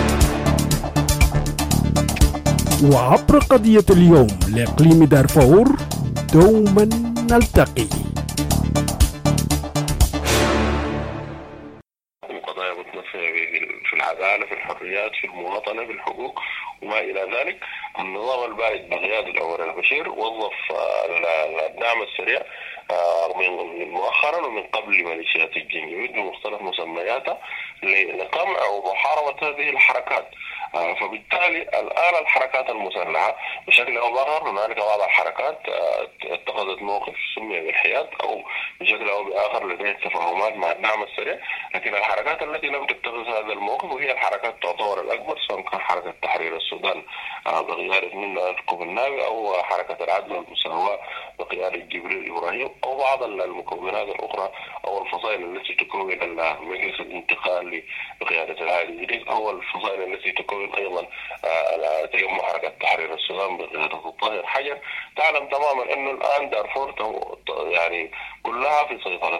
وعبر قضية اليوم لإقليم دارفور دوما نلتقي. قضايا متنفذة في العدالة، في الحريات، في المواطنة، في الحقوق وما إلى ذلك. النظام البائد بقيادة عمر البشير وظف الدعم السريع من مؤخرا ومن قبل ميليشيات الجنجويد بمختلف مسمياتها لقمع ومحاربة هذه الحركات. فبالتالي الآن الحركات المسلحة بشكل أو بآخر، هنالك بعض الحركات اتخذت موقف سمي بالحياد أو بشكل أو بآخر لديها تفاهمات مع الدعم السريع، لكن الحركات التي لم تتخذ هذا الموقف وهي الحركات تعتبر الأكبر، سواء كان حركة تحرير السودان بقيادة منى القبناوي أو حركة العدل والمساواة بقيادة جبريل إبراهيم أو بعض المكونات الأخرى أو الفصائل التي تكون مجلس الانتقال بقيادة العائد الجديد أو الفصائل التي تكون أيضا تجمع حركة تحرير السودان بقيادة الطاهر حجر. تعلم تماما أنه الآن دارفور يعني كلها في سيطرة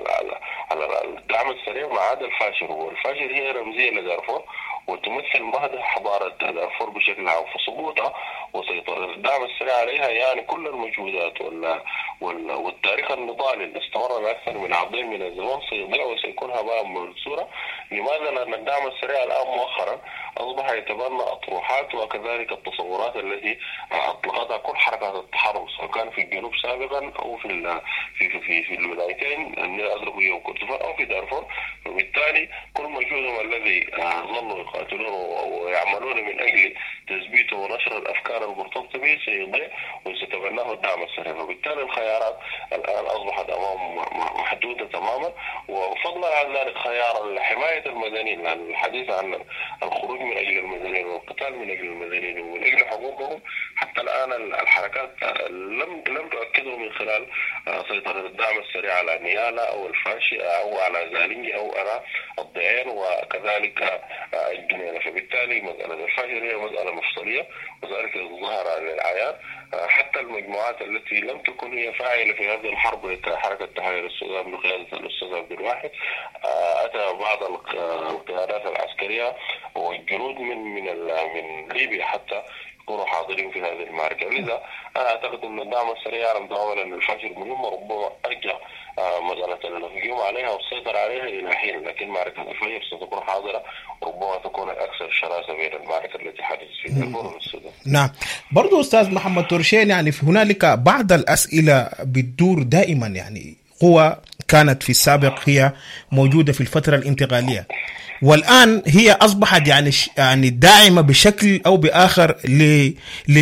الدعم السريع ما عدا الفاشر، والفاشر هي رمزية لدارفور وتمثل مهد حضارة دارفور بشكل عام، فسقوطها وسيطرة الدعم السريع عليها يعني كل المجهودات وال... وال... والتاريخ النضالي اللي استمر لأكثر من عقدين من الزمان سيضيع وسيكون هباء منثورا. لماذا؟ لأن الدعم السريع الآن مؤخرا أصبح يتبنى أطروحات وكذلك التصورات التي أطلقتها كل حركات التحرر، سواء كان في الجنوب سابقا أو في ال... في في في, في الولايتين الأزرقية وكردفان أو في دارفور. فبالتالي كل مجهودهم الذي ظلوا يقاتلون ويعملون من أجل تثبيته ونشر الأفكار المرتبطة به سيضيع وسيتبناه الدعم السريع. فبالتالي الخيارات الآن أصبحت أمام محدودة تماما، وفضلا عن ذلك خيار حماية المدنيين، لأن الحديث عن الخروج من أجل المدنيين والقتال من أجل المدنيين ومن أجل حقوقهم حتى الآن الحركات لم لم تؤكده من خلال سيطرة الدعم السريع على نيالا أو الفاشي أو على زالينجي أو أنا الضعين وكذلك الجنينة. فبالتالي مسألة الفاشي هي مسألة مفصلية وذلك ظهر للعيان. حتى المجموعات التي لم تكن هي فاعلة في هذه الحرب كحركة تحرير السودان بقيادة الأستاذ عبد الواحد، أتى بعض القيادات العسكرية والجنود من من من ليبيا حتى يكونوا حاضرين في هذه المعركة. لذا أنا أعتقد أن الدعم السريع على متعامل أن الفاشل مهم وربما أرجع مسألة الهجوم عليها والسيطرة عليها إلى حين، لكن معركة الفجر ستكون حاضرة وربما تكون الأكثر شراسة بين المعركة التي حدثت في دارفور والسودان. نعم. برضو أستاذ محمد تورشين، يعني هنالك بعض الأسئلة بتدور دائما، يعني قوى كانت في السابق هي موجودة في الفترة الانتقالية والآن هي أصبحت يعني يعني داعمة بشكل أو بآخر ل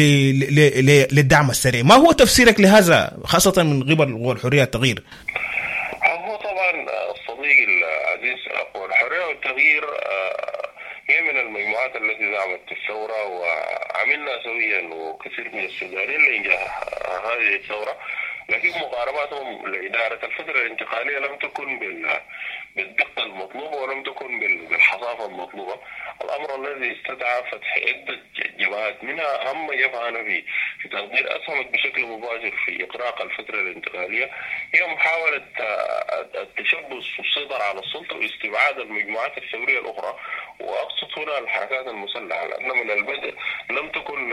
للدعم السريع. ما هو تفسيرك لهذا خاصة من قبل قوى الحرية والتغيير؟ هو طبعا الصديق العزيز قوى الحرية والتغيير هي من المجموعات التي دعمت الثورة، وعملنا سويا وكثير من السودانيين لإنجاح هذه الثورة، لكن مقارباتهم لإدارة الفترة الانتقالية لم تكن بالدقة المطلوبة ولم تكن بالحصافة المطلوبة. الأمر الذي استدعى فتح عدة جبهات، منها أهم جبهة في في تقدير أسهمت بشكل مباشر في إقراق الفترة الانتقالية هي محاولة التشبث والسيطرة على السلطة واستبعاد المجموعات الثورية الأخرى، وأقصد هنا الحركات المسلحة، لأن من البدء لم تكن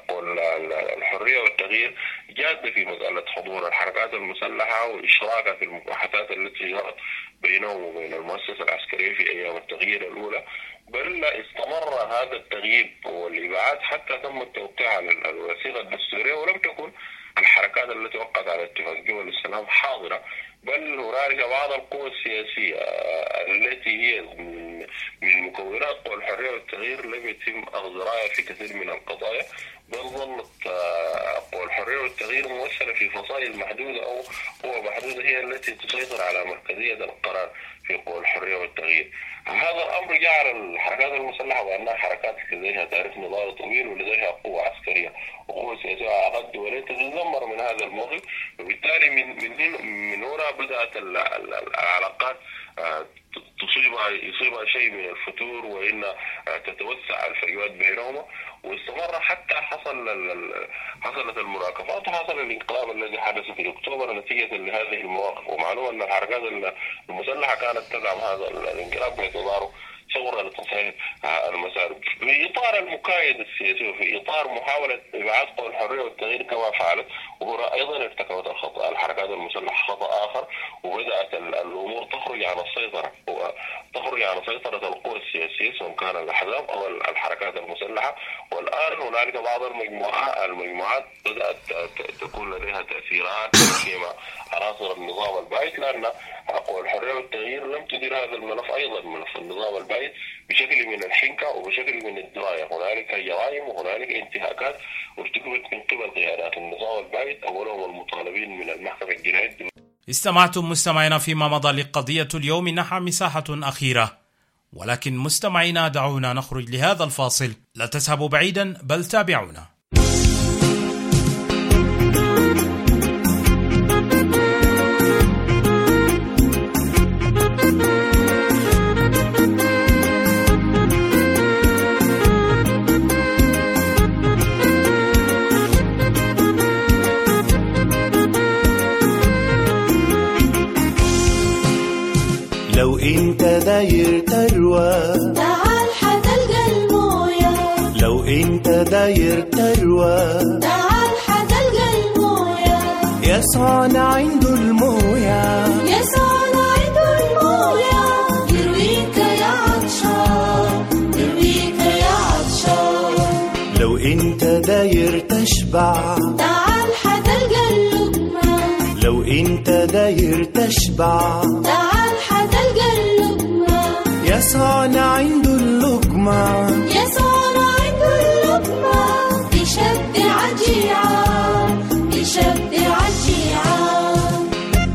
الحرية والتغيير جادة في مسألة حضور الحركات المسلحة وإشراكها في المباحثات التي جرت بينهم وبين المؤسسة العسكرية في أيام التغيير الأولى، بل استمر هذا التغييب والإبعاد حتى تم التوقيع على الوثيقة الدستورية، ولم تكن الحركات التي وقعت على اتفاق دول السلام حاضرة، بل هنالك بعض القوى السياسية التي هي من مكونات قوى الحرية والتغيير لم يتم أخذ رأيها في كثير من القضايا، بل ظلت قوى الحرية والتغيير ممثلة في فصائل محدودة أو قوى محدودة هي التي تسيطر على مركزية القرار في قوى الحرية والتغيير. هذا الأمر جعل الحركات المسلحة وأنها حركات لديها تاريخ نضال طويل ولديها قوة عسكرية وقوة سياسية على قد ولية تتذمر من هذا الموقف، وبالتالي من من من هنا بدأت العلاقات تصيبها يصيبها شيء من الفتور وإن تتوسع الفجوات بينهما، واستمر حتى حصل حصلت المراقبات وحصل الانقلاب الذي حدث في أكتوبر نتيجة لهذه المواقف. ومعلوم أن الحركات المسلحة كانت تدعم هذا الانقلاب باعتباره ثورة لتصحيح المسار في إطار المكايد السياسي وفي إطار محاولة إبعاد قوى الحرية والتغيير كما فعلت، وهنا أيضا ارتكبت الخطأ الحركات المسلحة خطأ آخر، وبدأت الأمور تخرج عن السيطرة تخرج عن سيطرة القوى السياسية سواء كان الأحزاب أو الحركات المسلحة. والآن هنالك بعض المجموعات المجموعات بدأت تكون لديها تأثيرات فيما عناصر النظام البائد، لأن قوى الحرية والتغيير لم تدير هذا الملف أيضا ملف النظام البائد بشكل من الحنكة وبشكل من الدراية. هنالك جرائم وهنالك انتهاكات ارتكبت من قبل قيادات النظام البائد، أولهم المطالبين من المحكمة الجنائية. استمعتم مستمعينا فيما مضى لقضية اليوم نحى مساحة أخيرة، ولكن مستمعينا دعونا نخرج لهذا الفاصل، لا تذهبوا بعيدا بل تابعونا. لو انت داير تروى تعال حتلقى الموية، لو انت داير تروى تعال حتلقى الموية، يسعنا عنده الموية، يسعنا عنده الموية، يرويك يا عطشان، يرويك يا عطشان. لو انت داير تشبع تعال حتلقى اللقمة، لو انت داير تشبع تعال حتلقى اللقمة، يسعنا عنده اللقمة، يسعنا عنده اللقمة، يشبع الجيعان، يشبع الجيعان.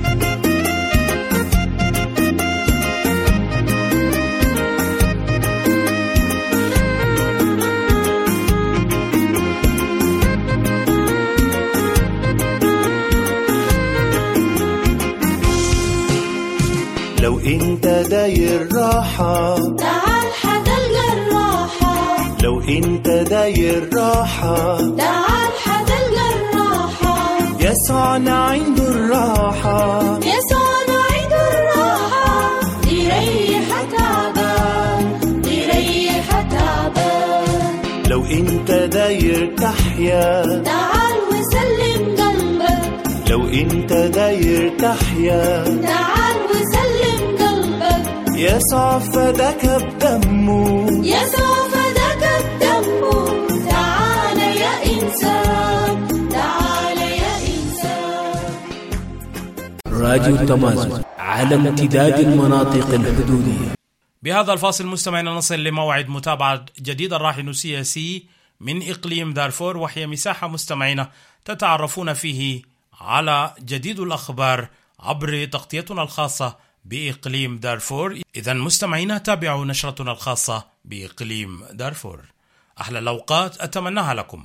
لو انت داير راحة تعال حتلقى الراحة، لو انت داير راحة تعال حتلقى الراحة، يسعنا عنده الراحة، يسعنا عنده الراحة، يريح تعبان، يريح تعبان. لو انت داير تحيا تعال وسلم قلبك، لو انت داير تحيا تعال وسلم قلبك، يسوع فداك بدمه، يسوع فداك بدمه. تعال يا إنسان، تعال يا إنسان. راديو تمازن على امتداد المناطق الحدودية. بهذا الفاصل مستمعينا نصل لموعد متابعة جديد الراهن السياسي من إقليم دارفور، وهي مساحة مستمعينا تتعرفون فيه على جديد الأخبار عبر تغطيتنا الخاصة بإقليم دارفور. إذن مستمعينا تابعوا نشرتنا الخاصة بإقليم دارفور. أحلى الأوقات أتمناها لكم.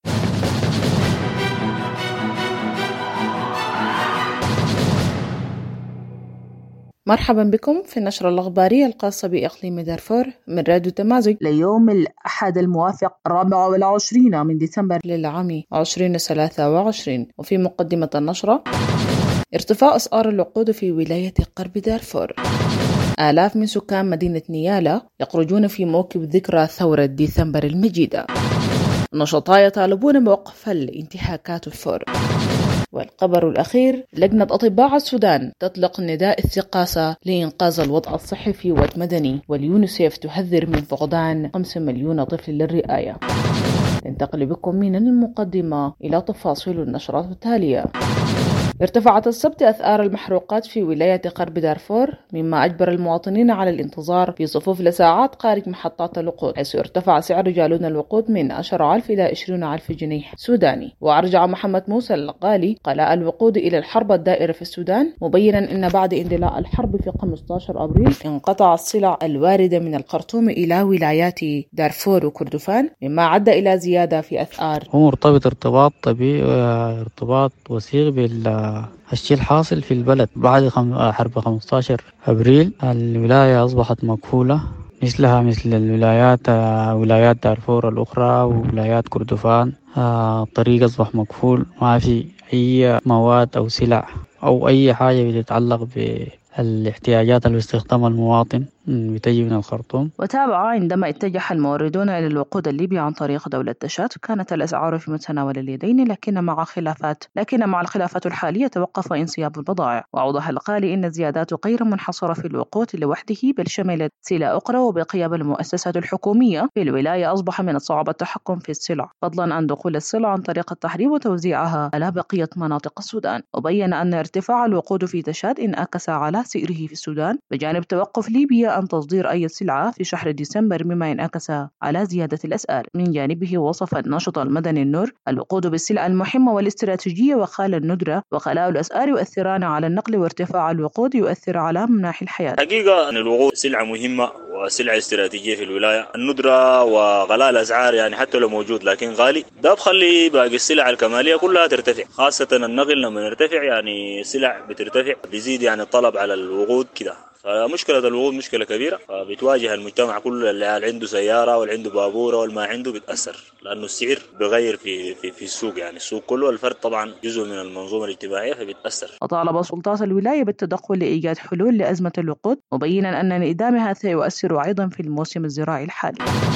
مرحبا بكم في النشرة الأخبارية الخاصة بإقليم دارفور من راديو تمازج ليوم الأحد الموافق الرابع والعشرين من ديسمبر للعام عشرين ثلاثة وعشرين. وفي مقدمة النشرة: ارتفاع أسعار الوقود في ولاية غرب دارفور. آلاف من سكان مدينة نيالا يخرجون في موكب ذكرى ثورة ديسمبر المجيدة. النشطاء يطالبون بوقف الانتهاكات الفور. والخبر الأخير: لجنة أطباء السودان تطلق نداء استغاثة لإنقاذ الوضع الصحي في واد مدني، واليونيسيف تحذر من فقدان خمسة مليون طفل للرعاية. ننتقل بكم من المقدمة إلى تفاصيل النشرات التالية. ارتفعت السبت أسعار المحروقات في ولاية غرب دارفور، مما أجبر المواطنين على الانتظار في صفوف لساعات خارج محطات الوقود، حيث ارتفع سعر جالون الوقود من عشرة آلاف إلى عشرين ألف جنيه سوداني. وأرجع محمد موسى القالي قلاء الوقود إلى الحرب الدائرة في السودان، مبينا أن بعد اندلاع الحرب في خمسة عشر أبريل انقطع السلع الواردة من الخرطوم إلى ولايات دارفور وكردفان، مما عدى إلى زيادة في أسعار. هو مرتبط ارتباط طبيعي وارتباط وثيق بال الشيء الحاصل في البلد بعد حرب خمسة عشر أبريل. الولاية أصبحت مقفولة مثلها مثل الولايات ولايات دارفور الأخرى وولايات كردفان. الطريق أصبح مقفول، ما في أي مواد أو سلع أو أي حاجة بتتعلق بالاحتياجات اللي باستخدام المواطن بتجي من الخرطوم. وتابع: عندما اتجه الموردون إلى الوقود الليبي عن طريق دولة تشاد كانت الأسعار في متناول اليدين، لكن مع خلافات لكن مع الخلافات الحالية توقف انصياب البضائع. وأوضح القالي أن الزيادات غير منحصرة في الوقود لوحده، بل شملت سلع أخرى، وبقيام المؤسسات الحكومية في الولاية أصبح من الصعب التحكم في السلع، فضلا عن دخول السلع عن طريق التحريم وتوزيعها على بقية مناطق السودان. وبين أن ارتفاع الوقود في تشاد انعكس على سعره في السودان، بجانب توقف ليبيا عن تصدير أي سلعة في شهر ديسمبر، مما انعكس على زيادة الأسعار. من جانبه وصف الناشط المدني النور الوقود بالسلع المهمة والاستراتيجية، وقال الندرة وغلاء الأسعار يؤثران على النقل، وارتفاع الوقود يؤثر على مناحي الحياة. حقيقة أن الوقود سلعة مهمة وسلعة استراتيجية في الولاية. الندرة وغلاء الأسعار يعني حتى لو موجود لكن غالي، ده بخلي باقي السلع الكمالية كلها ترتفع، خاصة النقل لما يرتفع يعني السلع بترتفع، بيزيد يعني الطلب على الوقود كده. فمشكلة الوقود مشكلة كبيرة، فبتواجه المجتمع كله، اللي عنده سيارة واللي عنده بابورة واللي ما عنده بتأثر، لأنه السعر بغير في في في السوق، يعني السوق كله الفرد طبعا جزء من المنظومة الاجتماعية فبتأثر. وطالب سلطات الولاية بالتدخل لإيجاد حلول لأزمة الوقود، مبينا أن انعدامها سيؤثر أيضا في الموسم الزراعي الحالي.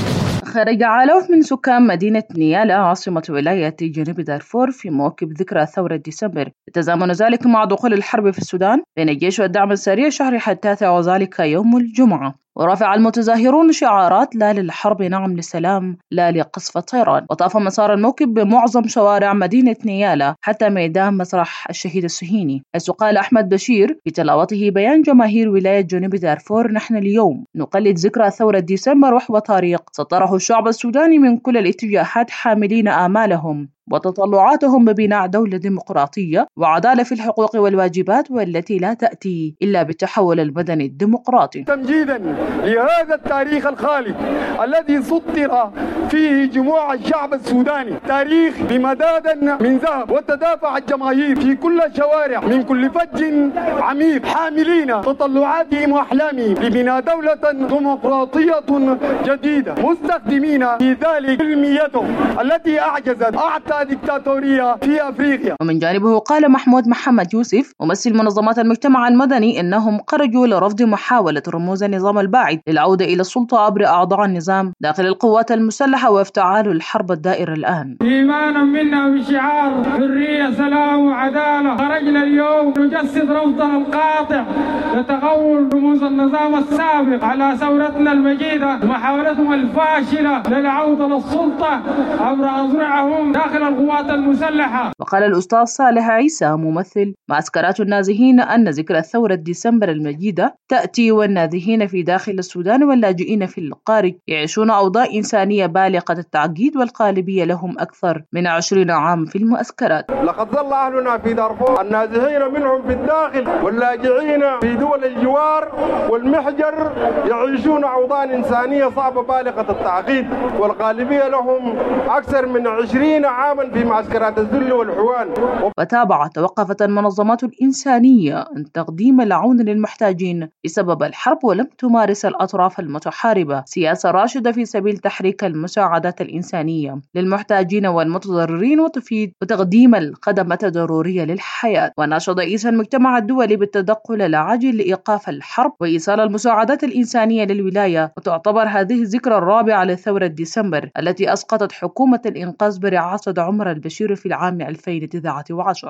خرج آلاف من سكان مدينة نيالا عاصمة ولاية جنوب دارفور في موكب ذكرى ثورة ديسمبر، يتزامن ذلك مع دخول الحرب في السودان بين الجيش والدعم السريع شهر حتى، وذلك يوم الجمعة. ورفع المتظاهرون شعارات لا للحرب نعم للسلام لا لقصف الطيران. وطاف مسار الموكب بمعظم شوارع مدينة نيالا حتى ميدان مسرح الشهيد السهيني، حيث قال أحمد بشير في تلاوته بيان جماهير ولاية جنوب دارفور: نحن اليوم نقلد ذكرى ثورة ديسمبر وحو طريق سطره الشعب السوداني من كل الاتجاهات، حاملين آمالهم وتطلعاتهم ببناء دولة ديمقراطية وعدالة في الحقوق والواجبات، والتي لا تأتي إلا بالتحول المدني الديمقراطي. تمجيدا لهذا التاريخ الخالد الذي سطر فيه جموع الشعب السوداني، تاريخ بمداد من ذهب، وتدافع الجماهير في كل الشوارع من كل فج عميق، حاملين تطلعاتهم وأحلامهم لبناء دولة ديمقراطية جديدة، مستخدمين في ذلك علميتهم التي أعجزت أعتى ديكتاتورية في أفريقيا. ومن جانبه قال محمود محمد يوسف ممثل منظمات المجتمع المدني إنهم خرجوا لرفض محاولة رموز النظام الباعث للعودة إلى السلطة عبر أعضاء النظام داخل القوات المسلحة وافتعال الحرب الدائرة الآن. إيمانا منا بشعار حرية سلام والعدالة خرجنا اليوم نجسد رفضنا القاطع لتغول رموز النظام السابق على ثورتنا المجيدة ومحاولتهم الفاشلة للعودة للسلطة عبر أذرعهم داخل القوات المسلحة. وقال الأستاذ صالح عيسى ممثل معسكرات النازحين أن ذكرى ثورة ديسمبر المجيدة تأتي والنازحين في داخل السودان واللاجئين في الخارج يعيشون أوضاع إنسانية بالغة التعقيد والقالبية لهم أكثر من عشرين عام في المعسكرات. لقد ظل أهلنا في دارفور النازحين منهم في الداخل واللاجئين في دول الجوار والمحجر يعيشون أوضاع إنسانية صعبة بالغة التعقيد والقالبية لهم أكثر من عشرين عاما في معسكرات الذل والحوان. وتابع توقفت المنظمات الإنسانية عن تقديم العون للمحتاجين بسبب الحرب، ولم تمارس الأطراف المتحاربة سياسة راشدة في سبيل تحريك المساعدات الإنسانية للمحتاجين والمتضررين وتفيد وتقديم الخدمات الضرورية للحياة. وناشد رئيس المجتمع الدولي بالتدخل العاجل لإيقاف الحرب وإيصال المساعدات الإنسانية للولاية. وتعتبر هذه الذكرى الرابعة لثورة ديسمبر التي أسقطت حكومة الإنقاذ برئاسة عمر البشير في العام ألفين وتسعة عشر.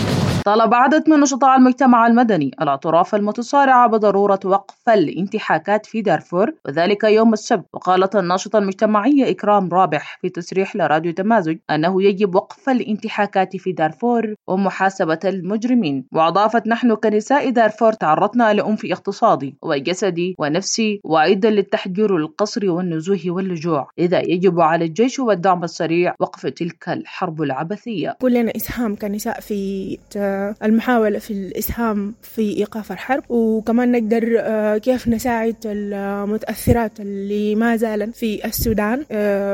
طالب عدد من نشطاء المجتمع المدني الأطراف المتصارعة بضرورة وقف الانتهاكات في دارفور وذلك يوم السبت. وقالت الناشطة المجتمعية إكرام رابح في تصريح لراديو تمازج أنه يجب وقف الانتهاكات في دارفور ومحاسبة المجرمين. وأضافت: نحن كنساء دارفور تعرضنا لعنف اقتصادي وجسدي ونفسي وأيضا للتحجير والقصر والنزوح واللجوع، لذا يجب على الجيش والدعم السريع وقف تلك الحرب العبثية. كلنا إسهام كنساء في المحاولة في الإسهام في إيقاف الحرب، وكمان نقدر كيف نساعد المتأثرات اللي ما زالن في السودان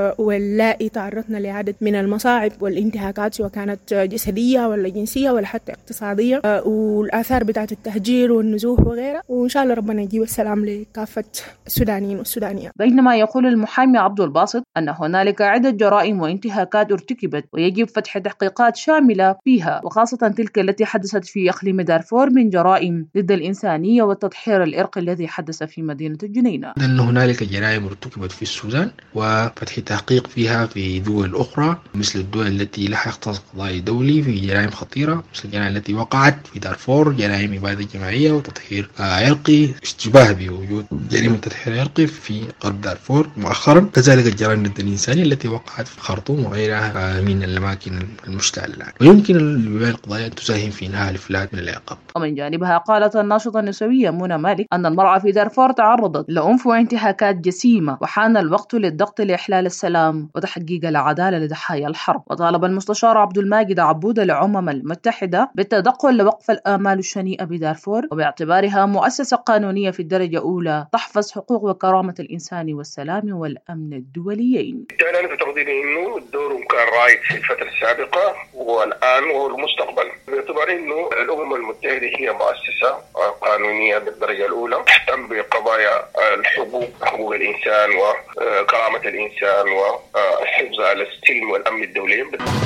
واللائي تعرضنا لعدد من المصاعب والانتهاكات سواء كانت جسدية ولا جنسية ولا حتى اقتصادية، والآثار بتاعت التهجير والنزوح وغيرها، وإن شاء الله ربنا يجيب السلام لكافة السودانيين والسودانيات. بينما يقول المحامي عبد الباسط أن هنالك عدة جرائم وانتهاكات ارتكبت ويجب فتح تحقيقات شاملة فيها، وخاصة تلك التي حدثت في إقليم دارفور من جرائم ضد الإنسانية والتضحير الإرقي الذي حدث في مدينة الجنينة. أن هنالك جرائم ارتكبت في السودان وفتح تحقيق فيها في دول أخرى مثل الدول التي لها اختصاص قضائي دولي في جرائم خطيرة مثل الجرائم التي وقعت في دارفور، جرائم إبادة جماعية وتطهير عرقي، اشتباه بوجود جريمة تطهير عرقي في غرب دارفور مؤخرا، كذلك الجرائم ضد الإنسانية التي وقعت في الخرطوم وغيرها من الأماكن المشتعلة. ويمكن الولاية القضائية أن تساهم في إنهاء الإفلات من العقاب. ومن جانبها قالت الناشطة النسوية منى مالك أن المرأة في دارفور تعرضت لعنف وانتهاكات جسيمة وحان الوقت للضغط لإحلال السلام وتحقيق العدالة لضحايا الحرب. وطالب المستشار عبد الماجد عبودة للأمم المتحدة بالتدخل لوقف الآمال الشنيئة بدارفور وباعتبارها مؤسسة قانونية في الدرجة الأولى تحفظ حقوق وكرامة الإنسان والسلام والأمن الدوليين. يعني أنا بتقديري إنه الدور كان رايد في الفترة السابقة والآن والمستقبل، باعتبار إنه الأمم المتحدة هي مؤسسة قانونية بالدرجة الأولى تهتم بقضايا الحقوق، حقوق الإنسان وكرامة الإنسان والحفظ على السلم والأمن الدولي.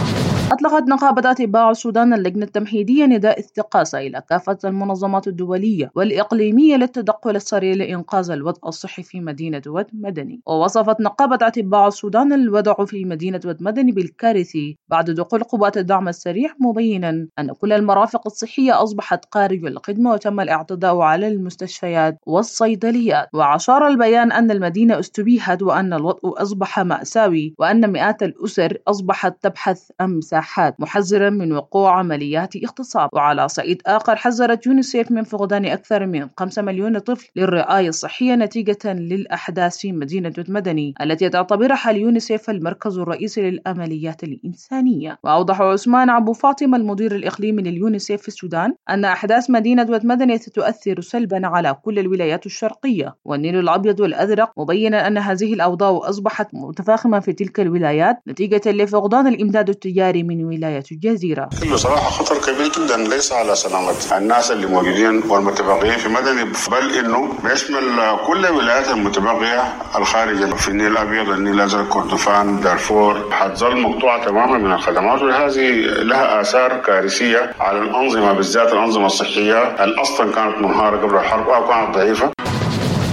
أطلقت نقابة أطباء السودان اللجنة التمهيدية نداء استقاصة إلى كافة المنظمات الدولية والإقليمية للتدخل السريع لإنقاذ الوضع الصحي في مدينة ود مدني. ووصفت نقابة أطباء السودان الوضع في مدينة ود مدني بالكارثي بعد دخول قوات الدعم السريع، مبينا أن كل المرافق الصحية أصبحت خارج الخدمة وتم الاعتداء على المستشفيات والصيدليات. وأشار البيان أن المدينة استبيحت وأن الوضع أصبح مأساوي وأن مئات الأسر أصبحت تبحث عن مساحات، محذرا من وقوع عمليات اغتصاب. وعلى صعيد آخر حذرت يونيسيف من فقدان أكثر من خمسة مليون طفل للرعاية الصحية نتيجة للأحداث في مدينة مدني التي تعتبرها اليونيسيف المركز الرئيسي للعمليات الإنسانية. وأوضح عثمان أبو فاطمة المدير الإقليمي لليونيسيف في السودان أن أحداث مدينة مدني ستؤثر سلبا على كل الولايات الشرقية والنيل الأبيض والأزرق، مبينا أن هذه الأوضاع أصبحت متفاقمة في تلك الولايات نتيجة لفقدان الإمداد التجاري من ولاية الجزيرة. بصراحة خطر كبير جدا ليس على سلامة الناس اللي موجودين والمتبقيين في مدني، بل إنه بيشمل كل الولايات المتبقية الخارجة في النيل الأبيض، النيل الأزرق، كردفان، دارفور، حتظل مقطوعة تماما من الخدمات، وهذه لها آثار كارثية على الأنظمة بالذات الأنظمة الصحية اللي أصلا كانت منهارة قبل الحرب أو كانت ضعيفة.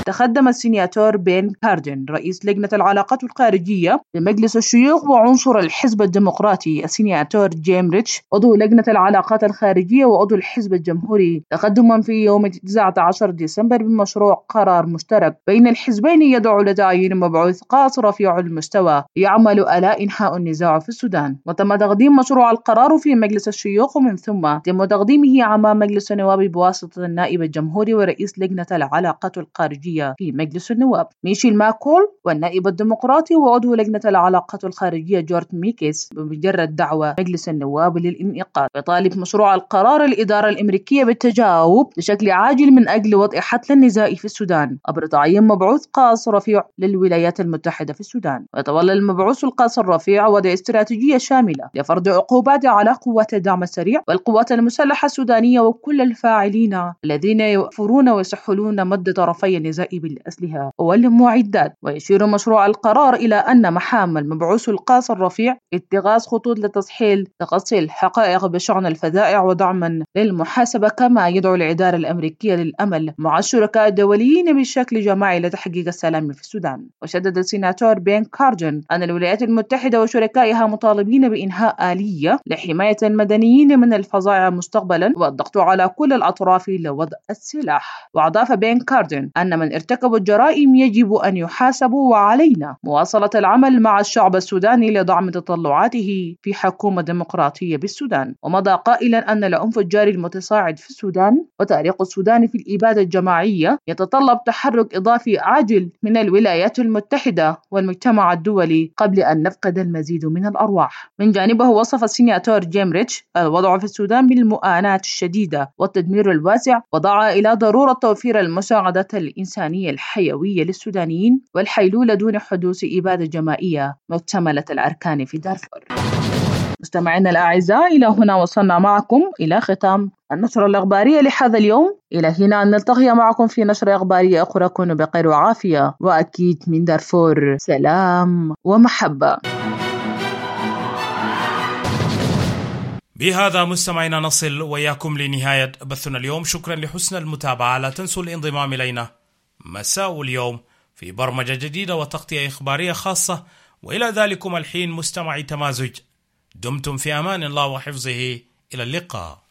تقدم السيناتور بين كاردن رئيس لجنة العلاقات الخارجية بمجلس الشيوخ وعنصر الحزب الديمقراطي السيناتور جيم ريتش عضو لجنة العلاقات الخارجية وعضو الحزب الجمهوري تقدما في يوم تسعة عشر ديسمبر بمشروع قرار مشترك بين الحزبين يدعو لتعيين مبعوث خاص رفيع المستوى يعمل على إنهاء النزاع في السودان. وتم تقديم مشروع القرار في مجلس الشيوخ ومن ثم تم تقديمه أمام مجلس النواب بواسطة النائب الجمهوري ورئيس لجنة العلاقات الخارجية في مجلس النواب ميشيل ماكول والنائب الديمقراطي وعضو لجنة العلاقات الخارجية جورج ميكيس بمجرد دعوة مجلس النواب للإنعقاد. يطالب مشروع القرار الإدارة الأمريكية بالتجاوب بشكل عاجل من أجل وضع حتى النزاع في السودان عبر تعيين مبعوث خاص رفيع للولايات المتحدة في السودان. ويتولى المبعوث الخاص الرفيع وضع استراتيجية شاملة لفرض عقوبات على قوات الدعم السريع والقوات المسلحة السودانية وكل الفاعلين الذين يوفرون ويسحلون مد طرفي النزاع بالأسلحة والمعدات. ويشير مشروع القرار إلى أن محام المبعوث الخاص الرفيع اتخاذ خطوط لتصحيح تقصي الحقائق بشأن الفذائع ودعما للمحاسبة، كما يدعو الإدارة الأمريكية للأمل مع الشركاء الدوليين بشكل جماعي لتحقيق السلام في السودان. وشدد السيناتور بين كاردن أن الولايات المتحدة وشركائها مطالبين بإنهاء آلية لحماية المدنيين من الفظائع مستقبلا والضغط على كل الأطراف لوضع السلاح. وأضاف بين كاردن أن من ارتكبوا الجرائم يجب أن يحاسبوا وعلينا مواصلة العمل مع الشعب السوداني لدعم تطلعاته في حكومة ديمقراطية بالسودان. ومضى قائلا أن العنف الجاري المتصاعد في السودان وتاريخ السودان في الإبادة الجماعية يتطلب تحرك إضافي عاجل من الولايات المتحدة والمجتمع الدولي قبل أن نفقد المزيد من الأرواح. من جانبه وصف السيناتور جيم ريتش الوضع في السودان بالمعاناة الشديدة والتدمير الواسع ودعا إلى ضرورة توفير المساعدة الإنسانية الحيوية للسودانيين والحيلولة دون حدوث إبادة جماعية مكتملة الأركان في دارفور. مستمعينا الأعزاء، إلى هنا وصلنا معكم إلى ختام النشرة الأخبارية لهذا اليوم. إلى هنا أن نلتقي معكم في نشرة أخبارية أخرى. كونوا بخير وعافية، وأكيد من دارفور سلام ومحبة. بهذا مستمعينا نصل وإياكم لنهاية بثنا اليوم. شكرا لحسن المتابعة. لا تنسوا الانضمام إلينا مساء اليوم في برمجة جديدة وتغطية إخبارية خاصة. وإلى ذلكم الحين مستمعي تمازج، دمتم في أمان الله وحفظه. إلى اللقاء.